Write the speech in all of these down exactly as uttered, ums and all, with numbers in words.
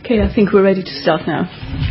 Okay, I think we're ready to start now.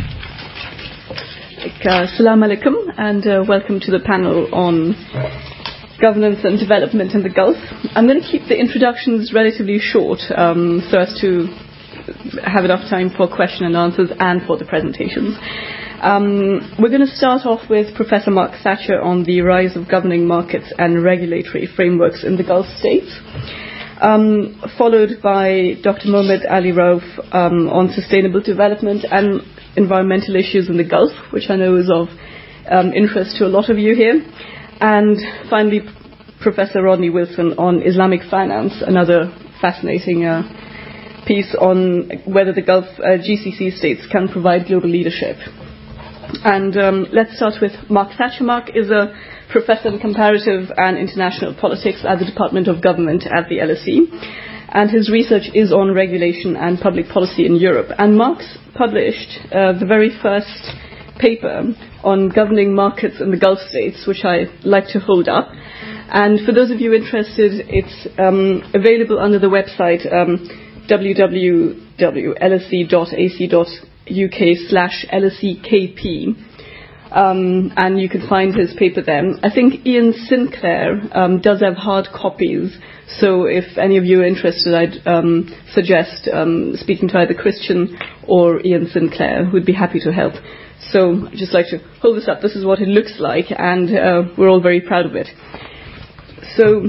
Assalamu alaikum, and uh, welcome to the panel on governance and development in the Gulf. I'm going to keep the introductions relatively short um, so as to have enough time for question and answers and for the presentations. Um, we're going to start off with Professor Mark Thatcher on the rise of governing markets and regulatory frameworks in the Gulf states. Um, followed by Doctor Mohammed Ali Rauf um, on sustainable development and environmental issues in the Gulf, which I know is of um, interest to a lot of you here. And finally, Professor Rodney Wilson on Islamic finance, another fascinating uh, piece on whether the Gulf uh, G C C states can provide global leadership. And um, let's start with Mark Thatcher. Mark is a professor in comparative and international politics at the Department of Government at the L S E, and his research is on regulation and public policy in Europe. And Mark's published uh, the very first paper on governing markets in the Gulf states, which I like to hold up. And for those of you interested, it's um, available under the website um, w w w dot l s e dot a c dot u k slash L S E K P. Um, and you can find his paper there. I think Ian Sinclair um, does have hard copies, so if any of you are interested, I'd um, suggest um, speaking to either Christian or Ian Sinclair, who'd be happy to help. So I'd just like to hold this up. This is what it looks like, and uh, we're all very proud of it. So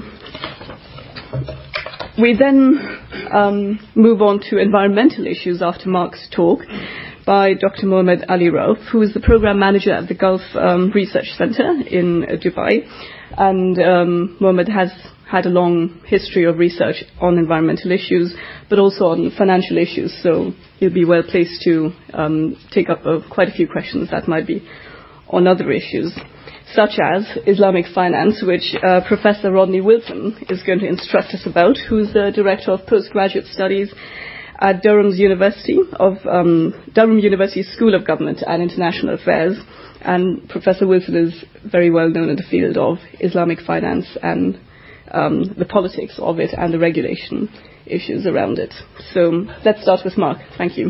we then um, move on to environmental issues after Mark's talk by Doctor Mohammed Ali Rauf, who is the program manager at the Gulf um, Research Center in uh, Dubai. And um, Mohammed has had a long history of research on environmental issues, but also on financial issues, so he'll be well placed to um, take up uh, quite a few questions that might be on other issues, such as Islamic finance, which uh, Professor Rodney Wilson is going to instruct us about, who's the Director of Postgraduate Studies at Durham's University of um, Durham University School of Government and International Affairs. And Professor Wilson is very well known in the field of Islamic finance and um, the politics of it and the regulation issues around it. So let's start with Mark. Thank you.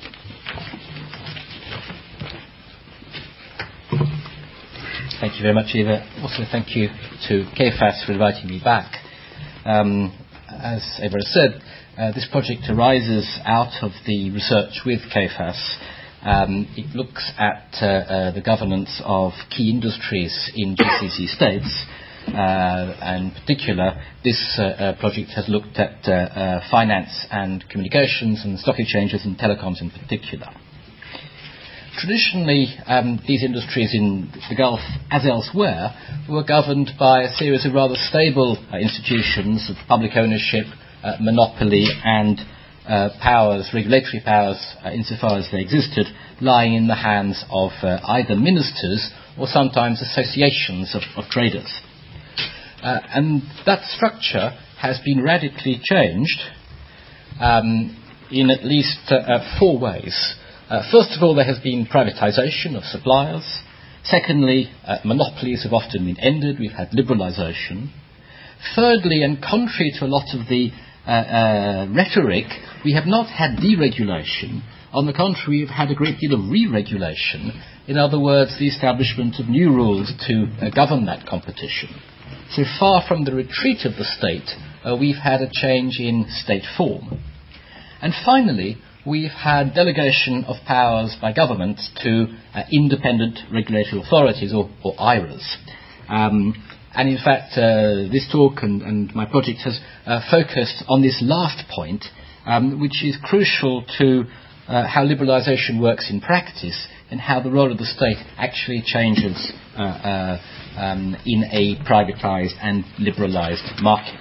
Thank you very much, Eva. Also, thank you to K F A S for inviting me back. Um, as Eva has said, uh, this project arises out of the research with K F A S. Um, it looks at uh, uh, the governance of key industries in G C C states. Uh, and in particular, this uh, uh, project has looked at uh, uh, finance and communications and stock exchanges and telecoms in particular. Traditionally, um, these industries in the Gulf, as elsewhere, were governed by a series of rather stable uh, institutions of public ownership, uh, monopoly, and uh, powers, regulatory powers, uh, insofar as they existed, lying in the hands of uh, either ministers or sometimes associations of, of traders. Uh, and that structure has been radically changed um, in at least uh, uh, four ways. Uh, first of all, there has been privatization of suppliers. Secondly, uh, monopolies have often been ended. We've had liberalization. Thirdly, and contrary to a lot of the uh, uh, rhetoric, we have not had deregulation. On the contrary, we've had a great deal of re-regulation. In other words, the establishment of new rules to uh, govern that competition. So far from the retreat of the state, uh, we've had a change in state form. And finally, we've had delegation of powers by governments to uh, independent regulatory authorities, or, or I R As. Um, and in fact, uh, this talk and, and my project has uh, focused on this last point, um, which is crucial to uh, how liberalisation works in practice and how the role of the state actually changes uh, uh, um, in a privatised and liberalised market.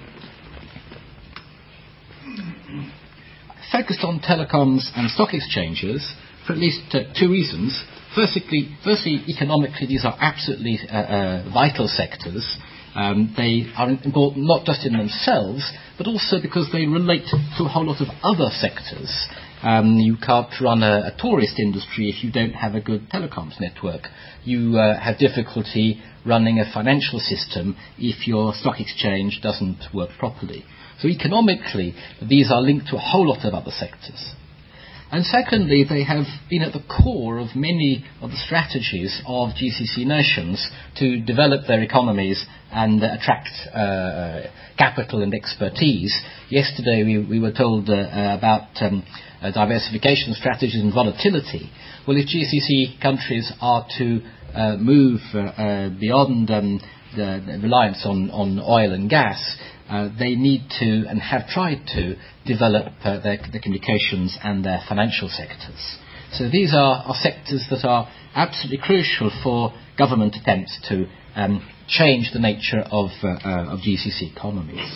Focused on telecoms and stock exchanges for at least uh, two reasons. Firstly, firstly, economically, these are absolutely uh, uh, vital sectors. Um, they are important not just in themselves, but also because they relate to a whole lot of other sectors. Um, you can't run a, a tourist industry if you don't have a good telecoms network. You uh, have difficulty running a financial system if your stock exchange doesn't work properly. So economically, these are linked to a whole lot of other sectors. And secondly, they have been at the core of many of the strategies of G C C nations to develop their economies and uh, attract uh, capital and expertise. Yesterday we, we were told uh, uh, about um, uh, diversification strategies and volatility. Well, if G C C countries are to uh, move uh, uh, beyond um, the, the reliance on, on oil and gas, Uh, they need to, and have tried to, develop uh, their, their communications and their financial sectors. So these are, are sectors that are absolutely crucial for government attempts to um, change the nature of, uh, uh, of G C C economies.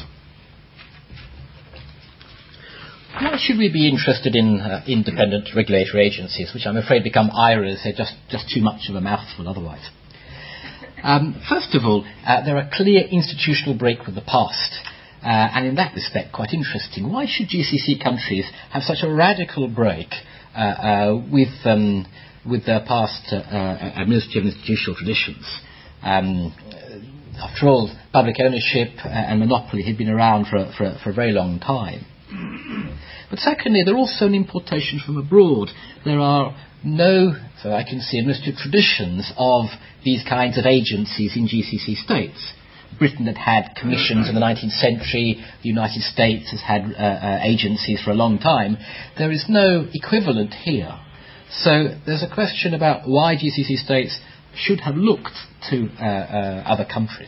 Why should we be interested in uh, independent regulatory agencies, which I'm afraid become I R As? They're just, just too much of a mouthful otherwise. Um, first of all, uh, they're a clear institutional break with the past, uh, and in that respect, quite interesting. Why should G C C countries have such a radical break uh, uh, with um, with their past uh, uh, administrative and institutional traditions? Um, after all, public ownership and monopoly had been around for, for, for a very long time. But secondly, they're also an importation from abroad. There are no, so I can see, administrative traditions of these kinds of agencies in G C C states. Britain had had commissions in the nineteenth century. The United States has had uh, uh, agencies for a long time. There is no equivalent here. So there's a question about why G C C states should have looked to uh, uh, other countries.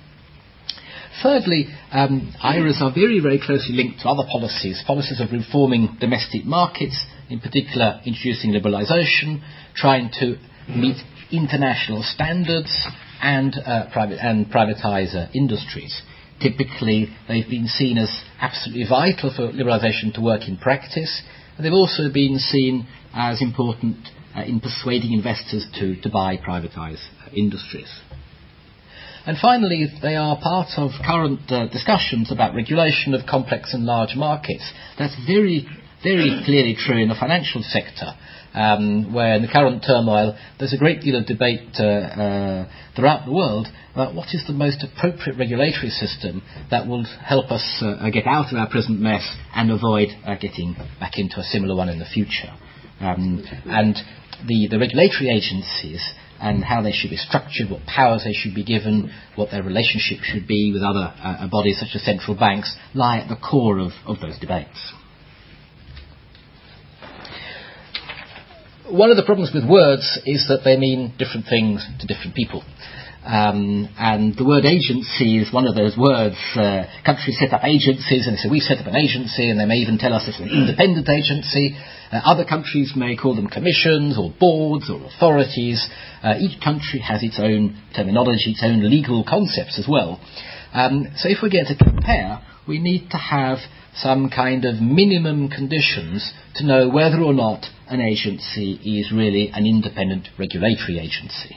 Thirdly, um, I R As are very, very closely linked to other policies, policies of reforming domestic markets, in particular introducing liberalisation, trying to meet international standards and uh, private and privatise uh, industries. Typically, they've been seen as absolutely vital for liberalisation to work in practice, and they've also been seen as important uh, in persuading investors to, to buy privatised uh, industries. And finally, they are part of current uh, discussions about regulation of complex and large markets. That's very, very clearly true in the financial sector, um, where in the current turmoil there's a great deal of debate uh, uh, throughout the world about what is the most appropriate regulatory system that will help us uh, get out of our present mess and avoid uh, getting back into a similar one in the future. Um, and the, the regulatory agencies and how they should be structured, what powers they should be given, what their relationship should be with other uh, bodies such as central banks, lie at the core of, of those debates. One of the problems with words is that they mean different things to different people. Um, and the word agency is one of those words. Uh, countries set up agencies and they say, we set up an agency, and they may even tell us it's an independent agency. Uh, other countries may call them commissions or boards or authorities. Uh, each country has its own terminology, its own legal concepts as well. Um, so if we're going to compare, we need to have some kind of minimum conditions to know whether or not an agency is really an independent regulatory agency.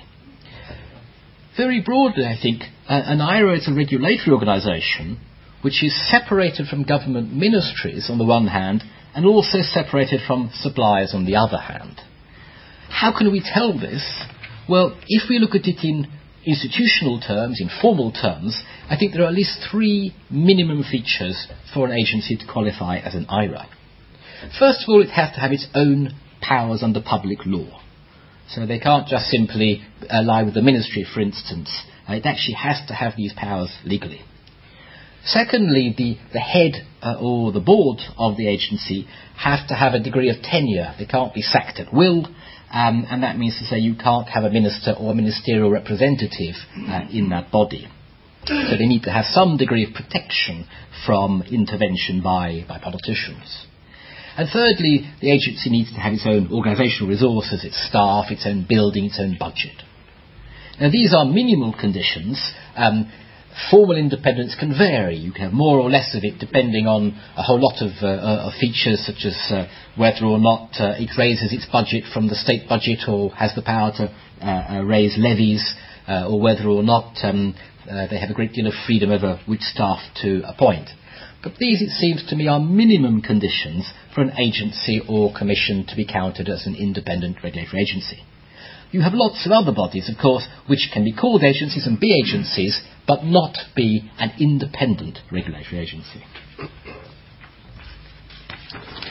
Very broadly, I think, uh, an I R A is a regulatory organisation which is separated from government ministries on the one hand and also separated from suppliers on the other hand. How can we tell this? Well, if we look at it in institutional terms, in formal terms, I think there are at least three minimum features for an agency to qualify as an I R A. First of all, it has to have its own powers under public law. So they can't just simply uh, lie with the ministry, for instance. Uh, it actually has to have these powers legally. Secondly, the, the head uh, or the board of the agency have to have a degree of tenure. They can't be sacked at will, um, and that means to say you can't have a minister or a ministerial representative uh, in that body. So they need to have some degree of protection from intervention by, by politicians. And thirdly, the agency needs to have its own organisational resources, its staff, its own building, its own budget. Now these are minimal conditions. Um, formal independence can vary. You can have more or less of it depending on a whole lot of, uh, of features, such as uh, whether or not uh, it raises its budget from the state budget or has the power to uh, uh, raise levies, uh, or whether or not um, uh, they have a great deal of freedom over which staff to appoint. But these, it seems to me, are minimum conditions for an agency or commission to be counted as an independent regulatory agency. You have lots of other bodies, of course, which can be called agencies and be agencies, but not be an independent regulatory agency.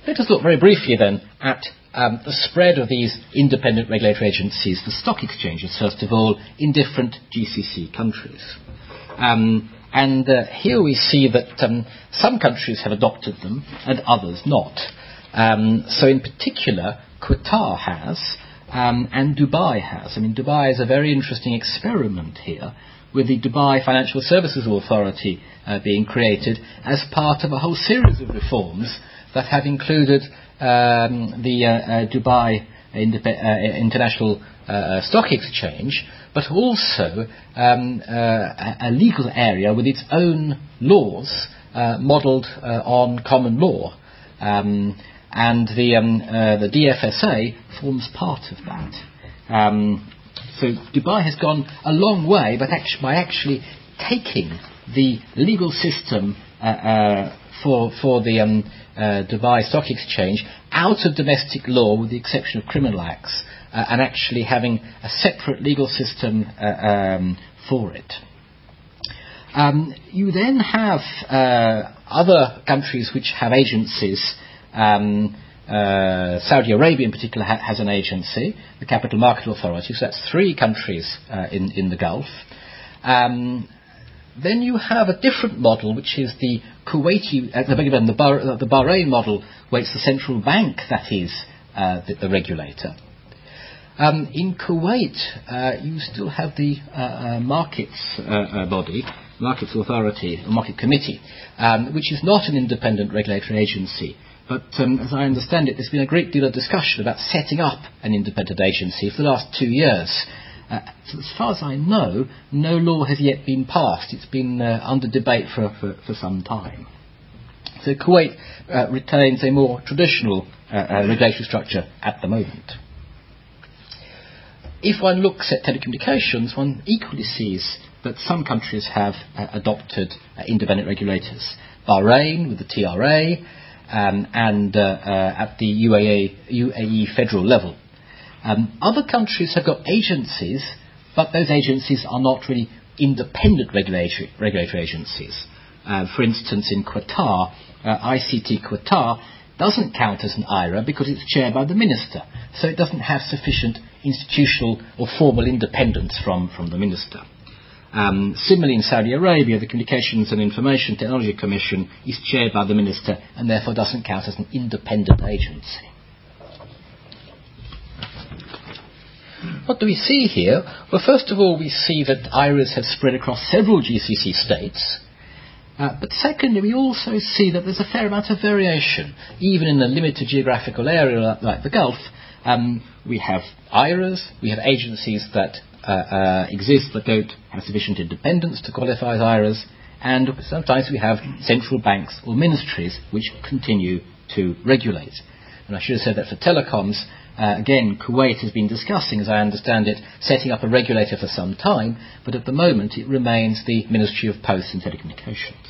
Let us look very briefly then at um, the spread of these independent regulatory agencies, the stock exchanges, first of all, in different G C C countries. Um, and uh, here we see that um, some countries have adopted them and others not. Um, so in particular, Qatar has, um, and Dubai has. I mean, Dubai is a very interesting experiment here, with the Dubai Financial Services Authority uh, being created as part of a whole series of reforms that have included um, the uh, uh, Dubai Indep- uh, International uh, Stock Exchange, but also um, uh, a, a legal area with its own laws uh, modelled uh, on common law. Um, and the, um, uh, the D F S A forms part of that. Um, so Dubai has gone a long way but actu- by actually taking the legal system uh, uh, for, for the um, uh, Dubai Stock Exchange out of domestic law, with the exception of criminal acts, uh, and actually having a separate legal system uh, um, for it. Um, you then have uh, other countries which have agencies. Um, uh, Saudi Arabia in particular ha- has an agency, the Capital Market Authority, so that's three countries uh, in, in the Gulf. Um, then you have a different model, which is the Kuwaiti, uh, the, the, Bah- the Bahrain model, where it's the central bank that is uh, the, the regulator. Um, in Kuwait, uh, you still have the uh, uh, markets uh, uh, body, Markets Authority, or Market Committee, um, which is not an independent regulatory agency. But um, as I understand it, there's been a great deal of discussion about setting up an independent agency for the last two years. Uh, so as far as I know, no law has yet been passed. It's been uh, under debate for, for, for some time. So Kuwait uh, retains a more traditional uh, uh, regulatory structure at the moment. If one looks at telecommunications, one equally sees that some countries have uh, adopted uh, independent regulators. Bahrain with the T R A, um, and uh, uh, at the U A E, U A E federal level. Um, other countries have got agencies, but those agencies are not really independent regulatory, regulatory agencies. Uh, for instance, in Qatar, uh, I C T Qatar doesn't count as an I R A because it's chaired by the minister, so it doesn't have sufficient institutional or formal independence from, from the minister. Um, similarly, in Saudi Arabia, the Communications and Information Technology Commission is chaired by the minister and therefore doesn't count as an independent agency. What do we see here? Well, first of all, we see that I R As have spread across several G C C states. Uh, but secondly, we also see that there's a fair amount of variation. Even in a limited geographical area like, like the Gulf, um, we have I R As, we have agencies that uh, uh, exist but don't have sufficient independence to qualify as I R As, and sometimes we have central banks or ministries which continue to regulate. And I should have said that for telecoms, Uh, again, Kuwait has been discussing, as I understand it, setting up a regulator for some time, but at the moment it remains the Ministry of Posts and Telecommunications.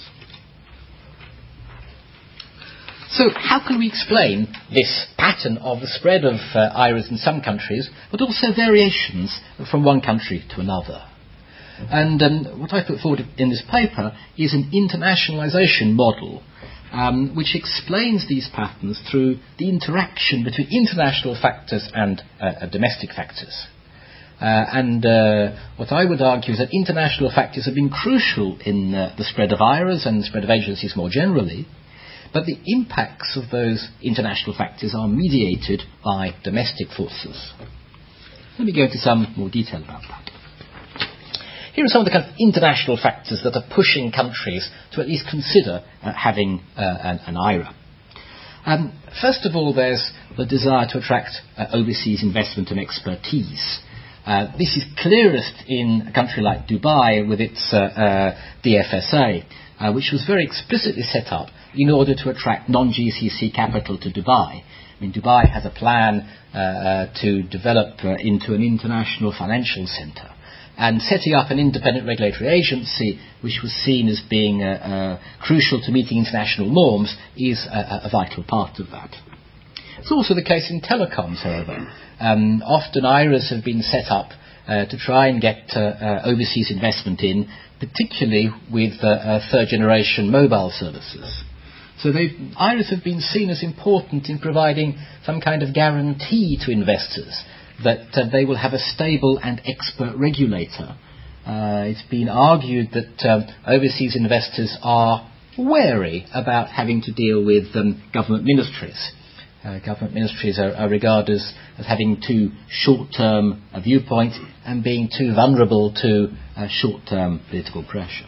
So how can we explain this pattern of the spread of uh, I R As in some countries, but also variations from one country to another? And um, what I put forward in this paper is an internationalization model, Um, which explains these patterns through the interaction between international factors and uh, uh, domestic factors. Uh, and uh, what I would argue is that international factors have been crucial in uh, the spread of I R As and the spread of agencies more generally, but the impacts of those international factors are mediated by domestic forces. Let me go into some more detail about that. Here are some of the kind of international factors that are pushing countries to at least consider uh, having uh, an, an I R A. Um, first of all, there's the desire to attract uh, overseas investment and expertise. Uh, this is clearest in a country like Dubai with its uh, uh, D F S A, uh, which was very explicitly set up in order to attract non-G C C capital to Dubai. I mean, Dubai has a plan uh, uh, to develop uh, into an international financial centre. And setting up an independent regulatory agency, which was seen as being uh, uh, crucial to meeting international norms, is a, a vital part of that. It's also the case in telecoms, however. Um, often I R As have been set up uh, to try and get uh, uh, overseas investment in, particularly with uh, uh, third-generation mobile services. So they, I R Is have been seen as important in providing some kind of guarantee to investors that uh, they will have a stable and expert regulator. Uh, it's been argued that um, overseas investors are wary about having to deal with um, government ministries. Uh, government ministries are, are regarded as, as having too short-term a viewpoint and being too vulnerable to uh, short-term political pressure.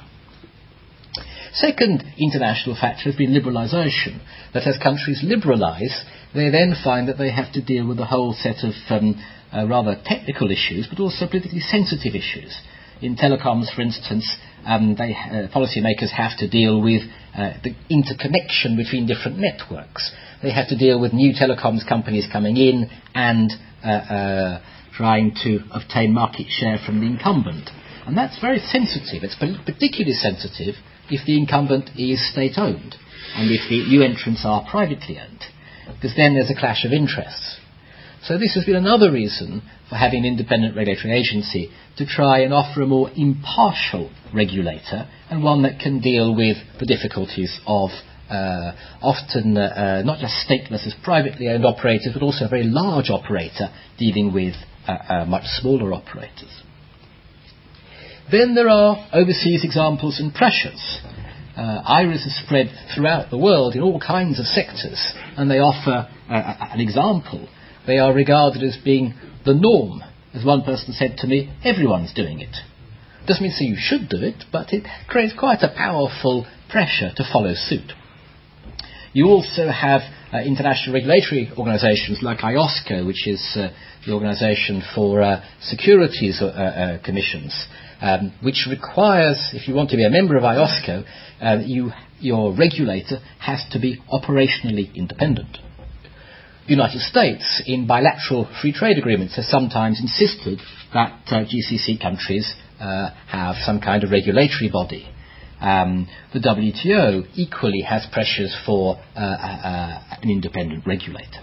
Second international factor has been liberalisation. That as countries liberalise, they then find that they have to deal with a whole set of um, uh, rather technical issues, but also politically sensitive issues. In telecoms, for instance, um, they, uh, policymakers have to deal with uh, the interconnection between different networks. They have to deal with new telecoms companies coming in and uh, uh, trying to obtain market share from the incumbent. And that's very sensitive. It's particularly sensitive if the incumbent is state-owned and if the new entrants are privately owned, because then there's a clash of interests. So this has been another reason for having an independent regulatory agency to try and offer a more impartial regulator and one that can deal with the difficulties of uh, often uh, uh, not just state versus privately owned operators, but also a very large operator dealing with uh, uh, much smaller operators. Then there are overseas examples and pressures. Uh, I R Is are spread throughout the world in all kinds of sectors, and they offer uh, an example. They are regarded as being the norm. As one person said to me, everyone's doing it. Doesn't mean to say you should do it, but it creates quite a powerful pressure to follow suit. You also have uh, international regulatory organisations like I O S C O, which is uh, the organisation for uh, securities uh, uh, commissions, um, which requires, if you want to be a member of I O S C O, uh, you, your regulator has to be operationally independent. The United States, in bilateral free trade agreements, has sometimes insisted that uh, G C C countries uh, have some kind of regulatory body. Um, the W T O equally has pressures for uh, uh, an independent regulator.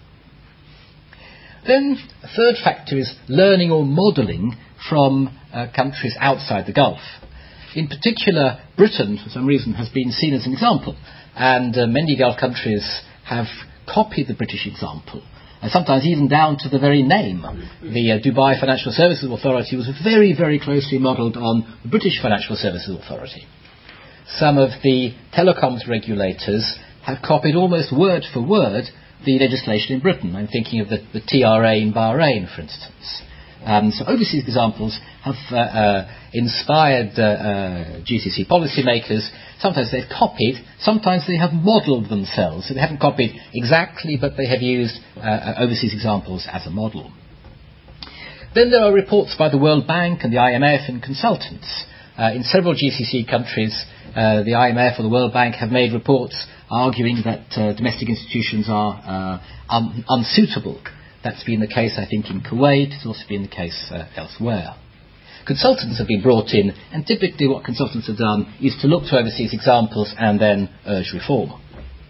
Then a third factor is learning or modelling from uh, countries outside the Gulf. In particular, Britain, for some reason, has been seen as an example, and uh, many Gulf countries have copied the British example, and sometimes even down to the very name. The uh, Dubai Financial Services Authority was very, very closely modelled on the British Financial Services Authority. Some of the telecoms regulators have copied almost word for word the legislation in Britain. I'm thinking of the, the T R A in Bahrain, for instance. Um, so overseas examples have uh, uh, inspired uh, uh, G C C policymakers. Sometimes they've copied, sometimes they have modelled themselves. So they haven't copied exactly, but they have used uh, uh, overseas examples as a model. Then there are reports by the World Bank and the I M F and consultants. Uh, in several G C C countries, uh, the I M F or the World Bank have made reports arguing that uh, domestic institutions are uh, un- unsuitable. That's been the case, I think, in Kuwait. It's also been the case uh, elsewhere. Consultants have been brought in, and typically what consultants have done is to look to overseas examples and then urge reform.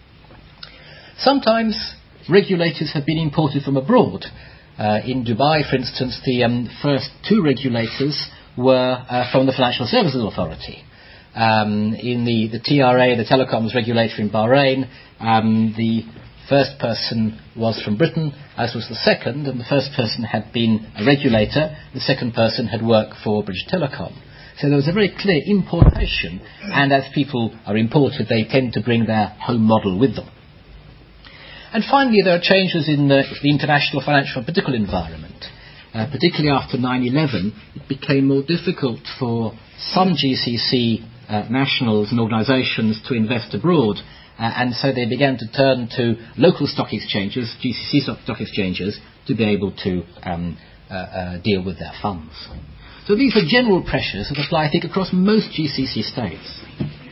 Sometimes regulators have been imported from abroad. Uh, in Dubai, for instance, the um, first two regulators were uh, from the Financial Services Authority. Um, in the, the T R A, the telecoms regulator in Bahrain, um, the first person was from Britain, as was the second, and the first person had been a regulator, the second person had worked for British Telecom. So there was a very clear importation, and as people are imported, they tend to bring their home model with them. And finally, there are changes in the, the international financial and political environment. Uh, particularly after nine eleven, it became more difficult for some G C C uh, nationals and organisations to invest abroad. Uh, and so they began to turn to local stock exchanges, G C C stock, stock exchanges, to be able to um, uh, uh, deal with their funds. So these are general pressures that apply, I think, across most G C C states.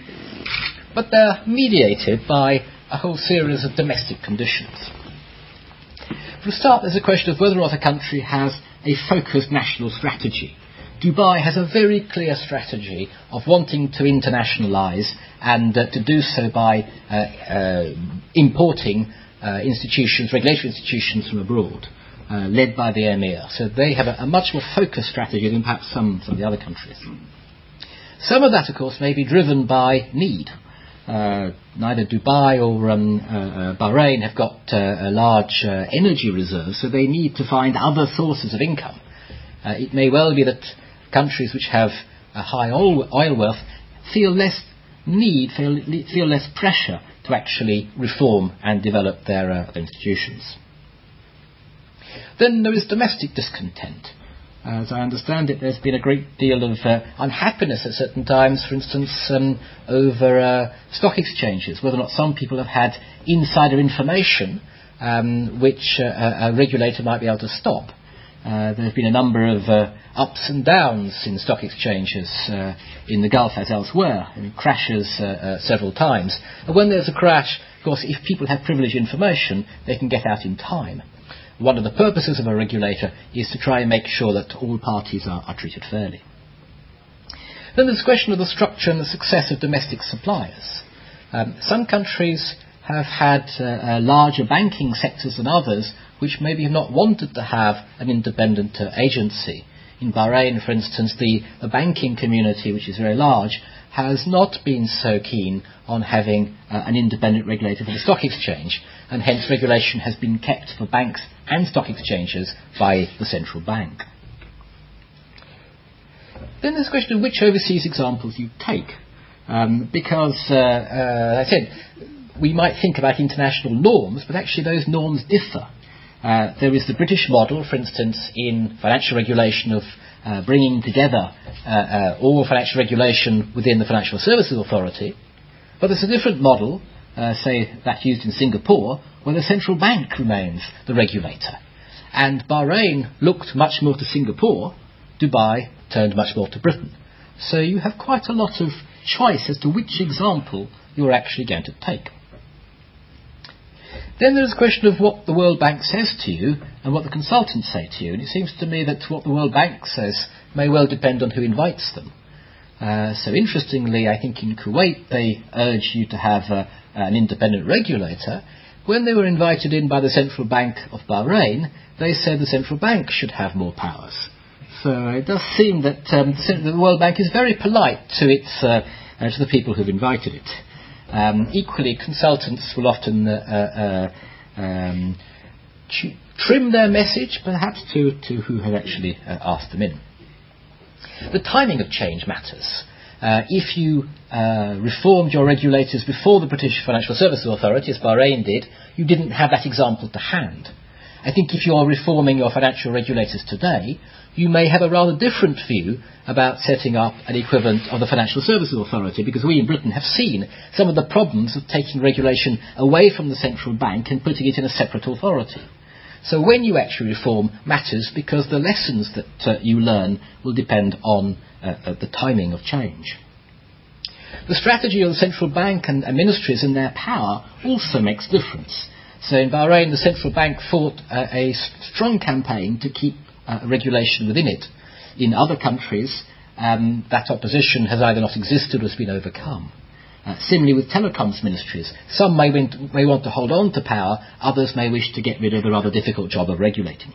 But they're mediated by a whole series of domestic conditions. For a start, there's a question of whether or not a country has a focused national strategy. Dubai has a very clear strategy of wanting to internationalise and uh, to do so by uh, uh, importing uh, institutions, regulatory institutions from abroad, uh, led by the Emir. So they have a, a much more focused strategy than perhaps some, some of the other countries. Some of that, of course, may be driven by need. uh, neither Dubai or um, uh, uh, Bahrain have got uh, a large uh, energy reserves, so they need to find other sources of income. Uh, it may well be that countries which have a high oil, oil wealth feel less need, feel, feel less pressure to actually reform and develop their uh, institutions. Then there is domestic discontent. As I understand it, there's been a great deal of uh, unhappiness at certain times, for instance, um, over uh, stock exchanges, whether or not some people have had insider information um, which uh, a regulator might be able to stop. Uh, there have been a number of uh, ups and downs in stock exchanges uh, in the Gulf as elsewhere, I mean, crashes uh, uh, several times. And when there's a crash, of course, if people have privileged information, they can get out in time. One of the purposes of a regulator is to try and make sure that all parties are, are treated fairly. Then there's the question of the structure and the success of domestic suppliers. Um, some countries have had uh, uh, larger banking sectors than others, which maybe have not wanted to have an independent uh, agency. In Bahrain, for instance, the, the banking community, which is very large, has not been so keen on having uh, an independent regulator for the stock exchange, and hence regulation has been kept for banks and stock exchanges by the central bank. Then there's the question of which overseas examples you take, um, because, uh, uh, as I said, we might think about international norms, but actually those norms differ. Uh, there is the British model, for instance, in financial regulation of uh, bringing together uh, uh, all financial regulation within the Financial Services Authority. But there's a different model, uh, say that used in Singapore, where the central bank remains the regulator. And Bahrain looked much more to Singapore, Dubai turned much more to Britain. So you have quite a lot of choice as to which example you're actually going to take. Then there's a question of what the World Bank says to you and what the consultants say to you. And it seems to me that what the World Bank says may well depend on who invites them. Uh, so interestingly, I think in Kuwait they urge you to have uh, an independent regulator. When they were invited in by the Central Bank of Bahrain, they said the Central Bank should have more powers. So it does seem that um, the World Bank is very polite to its uh, uh, to the people who've invited it. Um, equally, consultants will often uh, uh, um, ch- trim their message, perhaps, to, to who have actually uh, asked them in. The timing of change matters. Uh, if you uh, reformed your regulators before the British Financial Services Authority, as Bahrain did, you didn't have that example to hand. I think if you're reforming your financial regulators today, you may have a rather different view about setting up an equivalent of the Financial Services Authority, because we in Britain have seen some of the problems of taking regulation away from the central bank and putting it in a separate authority. So when you actually reform matters, because the lessons that uh, you learn will depend on uh, uh, the timing of change. The strategy of the central bank and, and ministries and their power also makes difference. So in Bahrain, the central bank fought uh, a strong campaign to keep uh, regulation within it. In other countries, um, that opposition has either not existed or has been overcome. Uh, similarly with telecoms ministries, some may, win- may want to hold on to power, others may wish to get rid of the rather difficult job of regulating.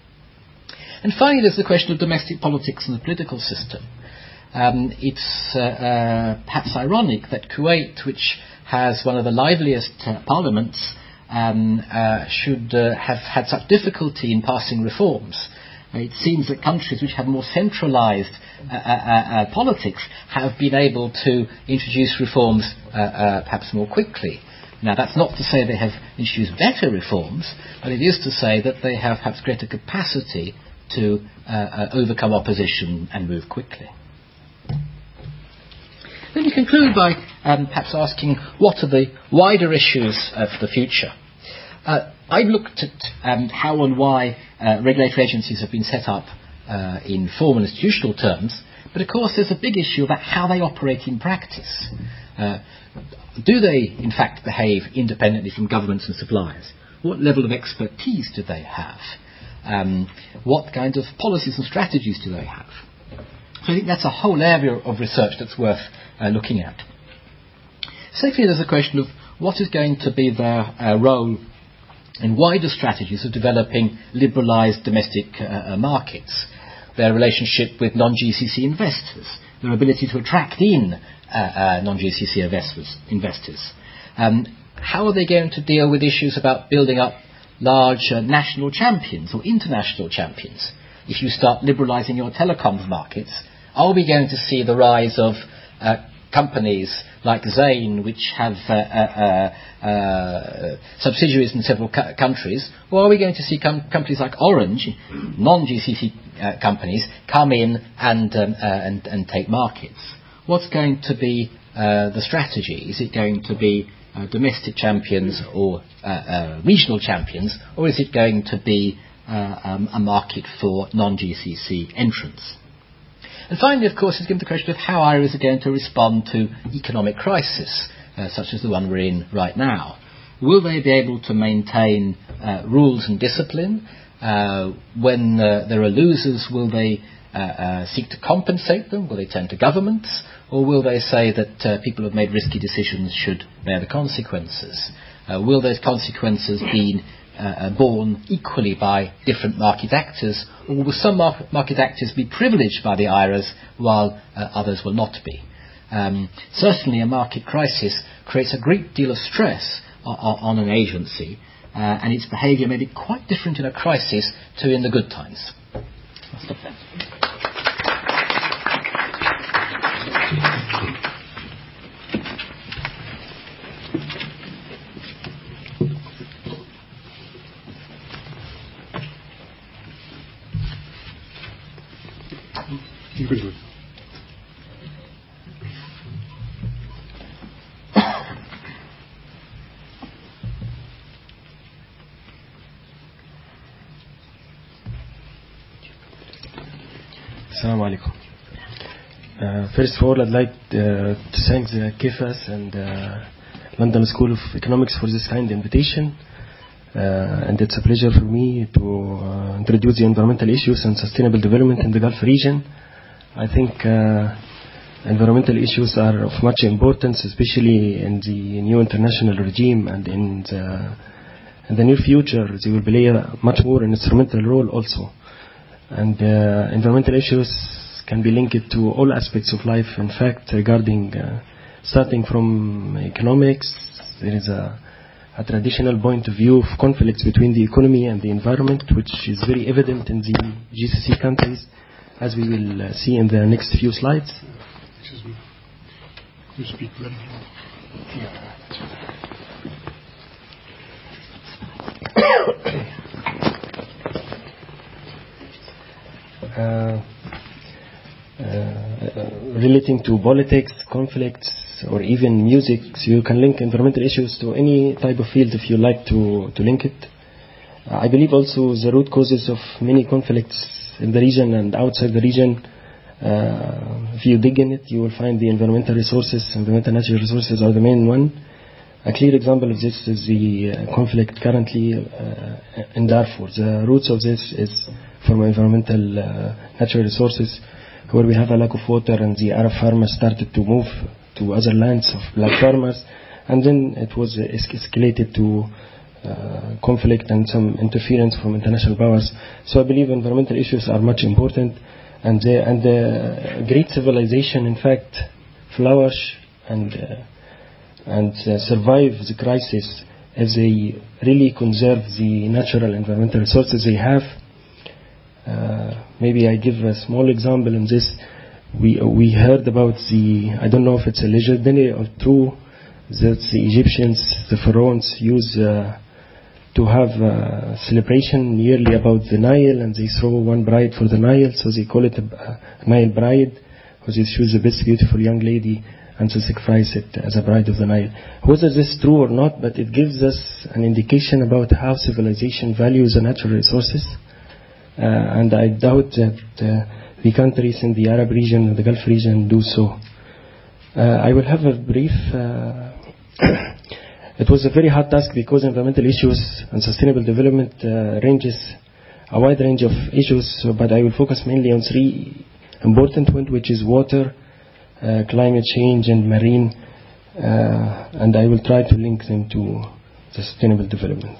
And finally, there's the question of domestic politics and the political system. Um, it's uh, uh, perhaps ironic that Kuwait, which has one of the liveliest uh, parliaments, um, uh, should uh, have had such difficulty in passing reforms. It seems that countries which have more centralised uh, uh, uh, politics have been able to introduce reforms uh, uh, perhaps more quickly. Now, that's not to say they have introduced better reforms, but it is to say that they have perhaps greater capacity to uh, uh, overcome opposition and move quickly. Let me conclude by um, perhaps asking what are the wider issues uh, for the future. Uh, I've looked at um, how and why uh, regulatory agencies have been set up uh, in formal institutional terms, but of course there's a big issue about how they operate in practice. Uh, do they, in fact, behave independently from governments and suppliers? What level of expertise do they have? Um, what kind of policies and strategies do they have? So I think that's a whole area of research that's worth uh, looking at. Secondly, there's a question of what is going to be their uh, role in wider strategies of developing liberalised domestic uh, markets, their relationship with non-G C C investors, their ability to attract in uh, uh, non-G C C investors. investors. Um, how are they going to deal with issues about building up large uh, national champions or international champions? If you start liberalising your telecoms markets, are we going to see the rise of uh, companies like Zain, which have uh, uh, uh, subsidiaries in several cu- countries, or are we going to see com- companies like Orange, non-G C C uh, companies, come in and, um, uh, and and take markets? What's going to be uh, the strategy? Is it going to be uh, domestic champions or uh, uh, regional champions, or is it going to be uh, um, a market for non-G C C entrants? And finally, of course, is given the question of how Iras are going to respond to economic crisis, uh, such as the one we're in right now. Will they be able to maintain uh, rules and discipline? Uh, when uh, there are losers, will they uh, uh, seek to compensate them? Will they turn to governments? Or will they say that uh, people who have made risky decisions should bear the consequences? Uh, will those consequences be Uh, borne equally by different market actors, or will some mar- market actors be privileged by the Iras while uh, others will not be? Um, certainly a market crisis creates a great deal of stress on, on an agency, uh, and its behaviour may be quite different in a crisis to in the good times. I'll stop there. Good, good. Assalamu alaikum. Uh, first of all, I'd like uh, to thank the K F A S and uh, London School of Economics for this kind invitation. Uh, and it's a pleasure for me to uh, introduce the environmental issues and sustainable development in the Gulf region. I think uh, environmental issues are of much importance, especially in the new international regime, and in the, in the near future they will play a much more instrumental role also. And uh, environmental issues can be linked to all aspects of life. In fact, regarding uh, starting from economics, there is a, a traditional point of view of conflicts between the economy and the environment, which is very evident in the G C C countries, as we will uh, see in the next few slides. Excuse me. You speak very loud. uh, uh, relating to politics, conflicts, or even music, so you can link environmental issues to any type of field if you like to, to link it. Uh, I believe also the root causes of many conflicts in the region and outside the region, uh, if you dig in it, you will find the environmental resources, environmental natural resources are the main one. A clear example of this is the uh, conflict currently uh, in Darfur. The roots of this is from environmental uh, natural resources, where we have a lack of water and the Arab farmers started to move to other lands of black farmers, and then it was uh, escalated to Uh, conflict and some interference from international powers. So I believe environmental issues are much important, and the, and the great civilization, in fact, flourish and uh, and uh, survive the crisis if they really conserve the natural environmental resources they have. Uh, maybe I give a small example in this. We we heard about the, I don't know if it's a legendary or true, that the Egyptians, the pharaohs, use uh, to have a celebration yearly about the Nile, and they throw one bride for the Nile, so they call it a, a Nile bride, because they choose the best beautiful young lady and they sacrifice it as a bride of the Nile. Whether this is true or not, but it gives us an indication about how civilization values the natural resources, uh, and I doubt that uh, the countries in the Arab region and the Gulf region do so. Uh, I will have a brief uh, It was a very hard task because environmental issues and sustainable development uh, ranges a wide range of issues, so, but I will focus mainly on three important ones, which is water, uh, climate change, and marine, uh, and I will try to link them to the sustainable development.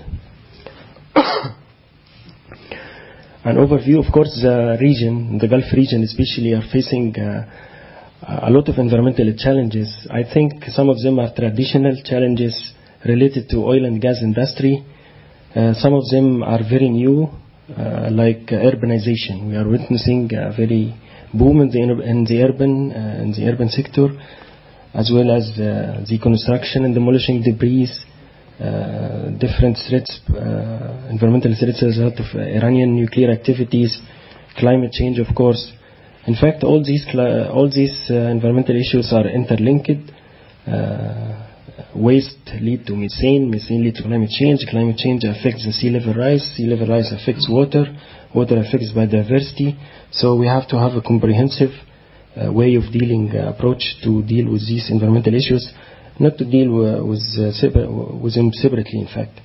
An overview, of course, the region, the Gulf region especially, are facing uh, a lot of environmental challenges. I think some of them are traditional challenges related to oil and gas industry. Uh, some of them are very new, uh, like uh, urbanization. We are witnessing a very boom in the, in the urban uh, in the urban sector, as well as uh, the construction and demolishing debris, uh, different threats, uh, environmental threats as a result of uh, Iranian nuclear activities, climate change, of course. In fact, all these all these uh, environmental issues are interlinked. Uh, waste lead to methane, methane lead to climate change, climate change affects the sea level rise, sea level rise affects water, water affects biodiversity. So we have to have a comprehensive uh, way of dealing uh, approach to deal with these environmental issues, not to deal uh, with uh, separ- with them separately, in fact.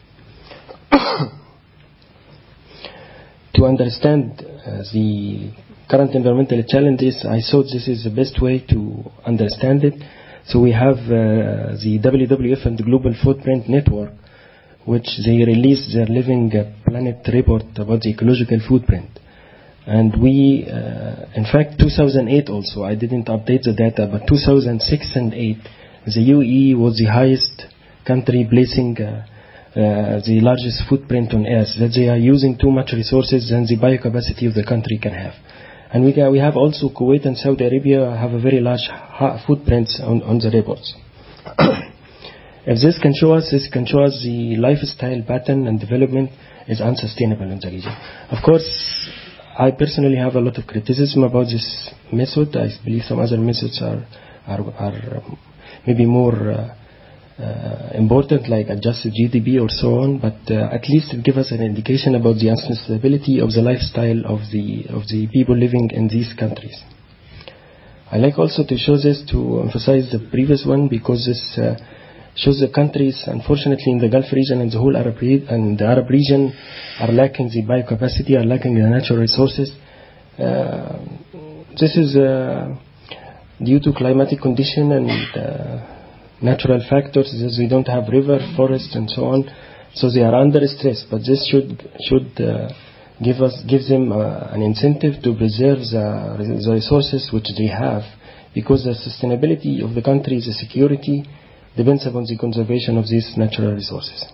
To understand uh, the current environmental challenges, I thought this is the best way to understand it. So we have uh, the W W F and the Global Footprint Network, which they released their Living Planet report about the ecological footprint. And we, uh, in fact, two thousand eight also, I didn't update the data, but two thousand six and eight, the U A E was the highest country placing uh, uh, the largest footprint on Earth, that they are using too much resources than the biocapacity of the country can have. And we, we have also Kuwait and Saudi Arabia have a very large footprints on, on the reports. If this can show us, this can show us the lifestyle pattern and development is unsustainable in the region. Of course, I personally have a lot of criticism about this method. I believe some other methods are, are, are maybe more uh, uh, important, like adjusted G D P or so on, but uh, at least it gives us an indication about the unsustainability of the lifestyle of the of the people living in these countries. I like also to show this to emphasize the previous one, because this uh, shows the countries, unfortunately, in the Gulf region and the whole Arab re- and the Arab region are lacking the biocapacity, are lacking the natural resources. Uh, this is uh, due to climatic condition and uh, natural factors, as we don't have river, forests, and so on, so they are under stress. But this should should uh, give us give them uh, an incentive to preserve the, the resources which they have, because the sustainability of the country, the security, depends upon the conservation of these natural resources.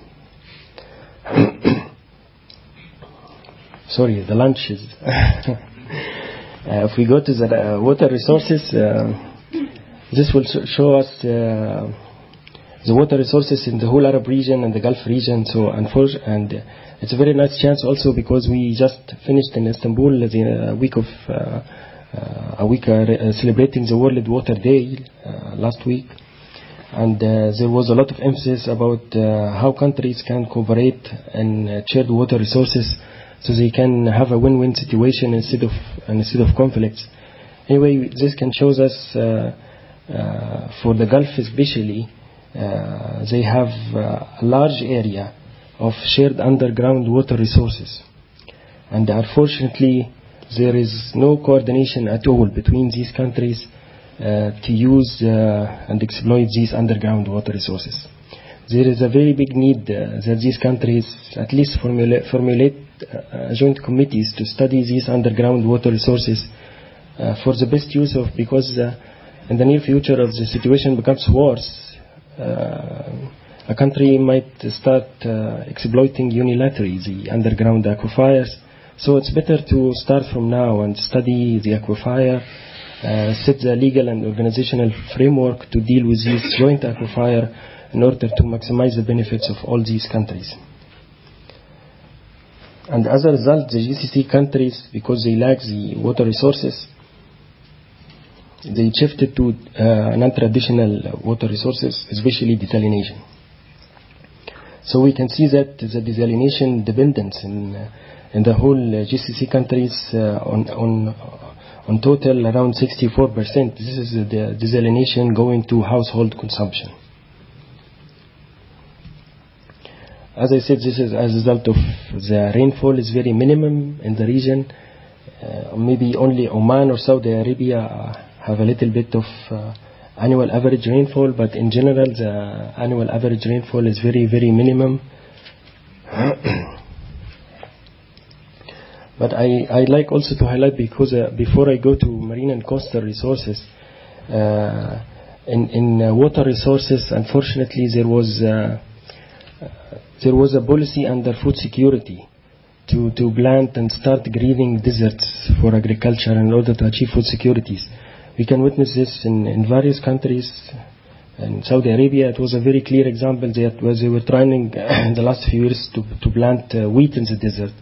Sorry, the lunch is. uh, if we go to the uh, water resources. Uh, This will show us uh, the water resources in the whole Arab region and the Gulf region. So, and it's a very nice chance also, because we just finished in Istanbul the week of uh, uh, a week uh, celebrating the World Water Day uh, last week, and uh, there was a lot of emphasis about uh, how countries can cooperate and uh, share the water resources, so they can have a win-win situation instead of instead of conflicts. Anyway, this can show us. Uh, Uh, for the Gulf especially, uh, they have uh, a large area of shared underground water resources. And unfortunately, there is no coordination at all between these countries uh, to use uh, and exploit these underground water resources. There is a very big need uh, that these countries at least formulate, formulate uh, joint committees to study these underground water resources uh, for the best use of, because uh, in the near future, if the situation becomes worse, uh, a country might start uh, exploiting unilaterally the underground aquifers. So it's better to start from now and study the aquifer, uh, set the legal and organizational framework to deal with these joint aquifer in order to maximize the benefits of all these countries. And as a result, the G C C countries, because they lack the water resources, they shifted to uh, non-traditional water resources, especially desalination. So we can see that the desalination dependence in uh, in the whole uh, G C C countries uh, on on on total around sixty-four percent. This is uh, the desalination going to household consumption. As I said, this is as a result of the rainfall is very minimum in the region. Uh, maybe only Oman or Saudi Arabia uh, have a little bit of uh, annual average rainfall, but in general the annual average rainfall is very, very minimum. But I, I like also to highlight, because uh, before I go to marine and coastal resources, Uh, in in uh, water resources, unfortunately, there was uh, there was a policy under food security to, to plant and start greening deserts for agriculture in order to achieve food securities. We can witness this in, in various countries. In Saudi Arabia, it was a very clear example that was they were trying in the last few years to, to plant uh, wheat in the desert.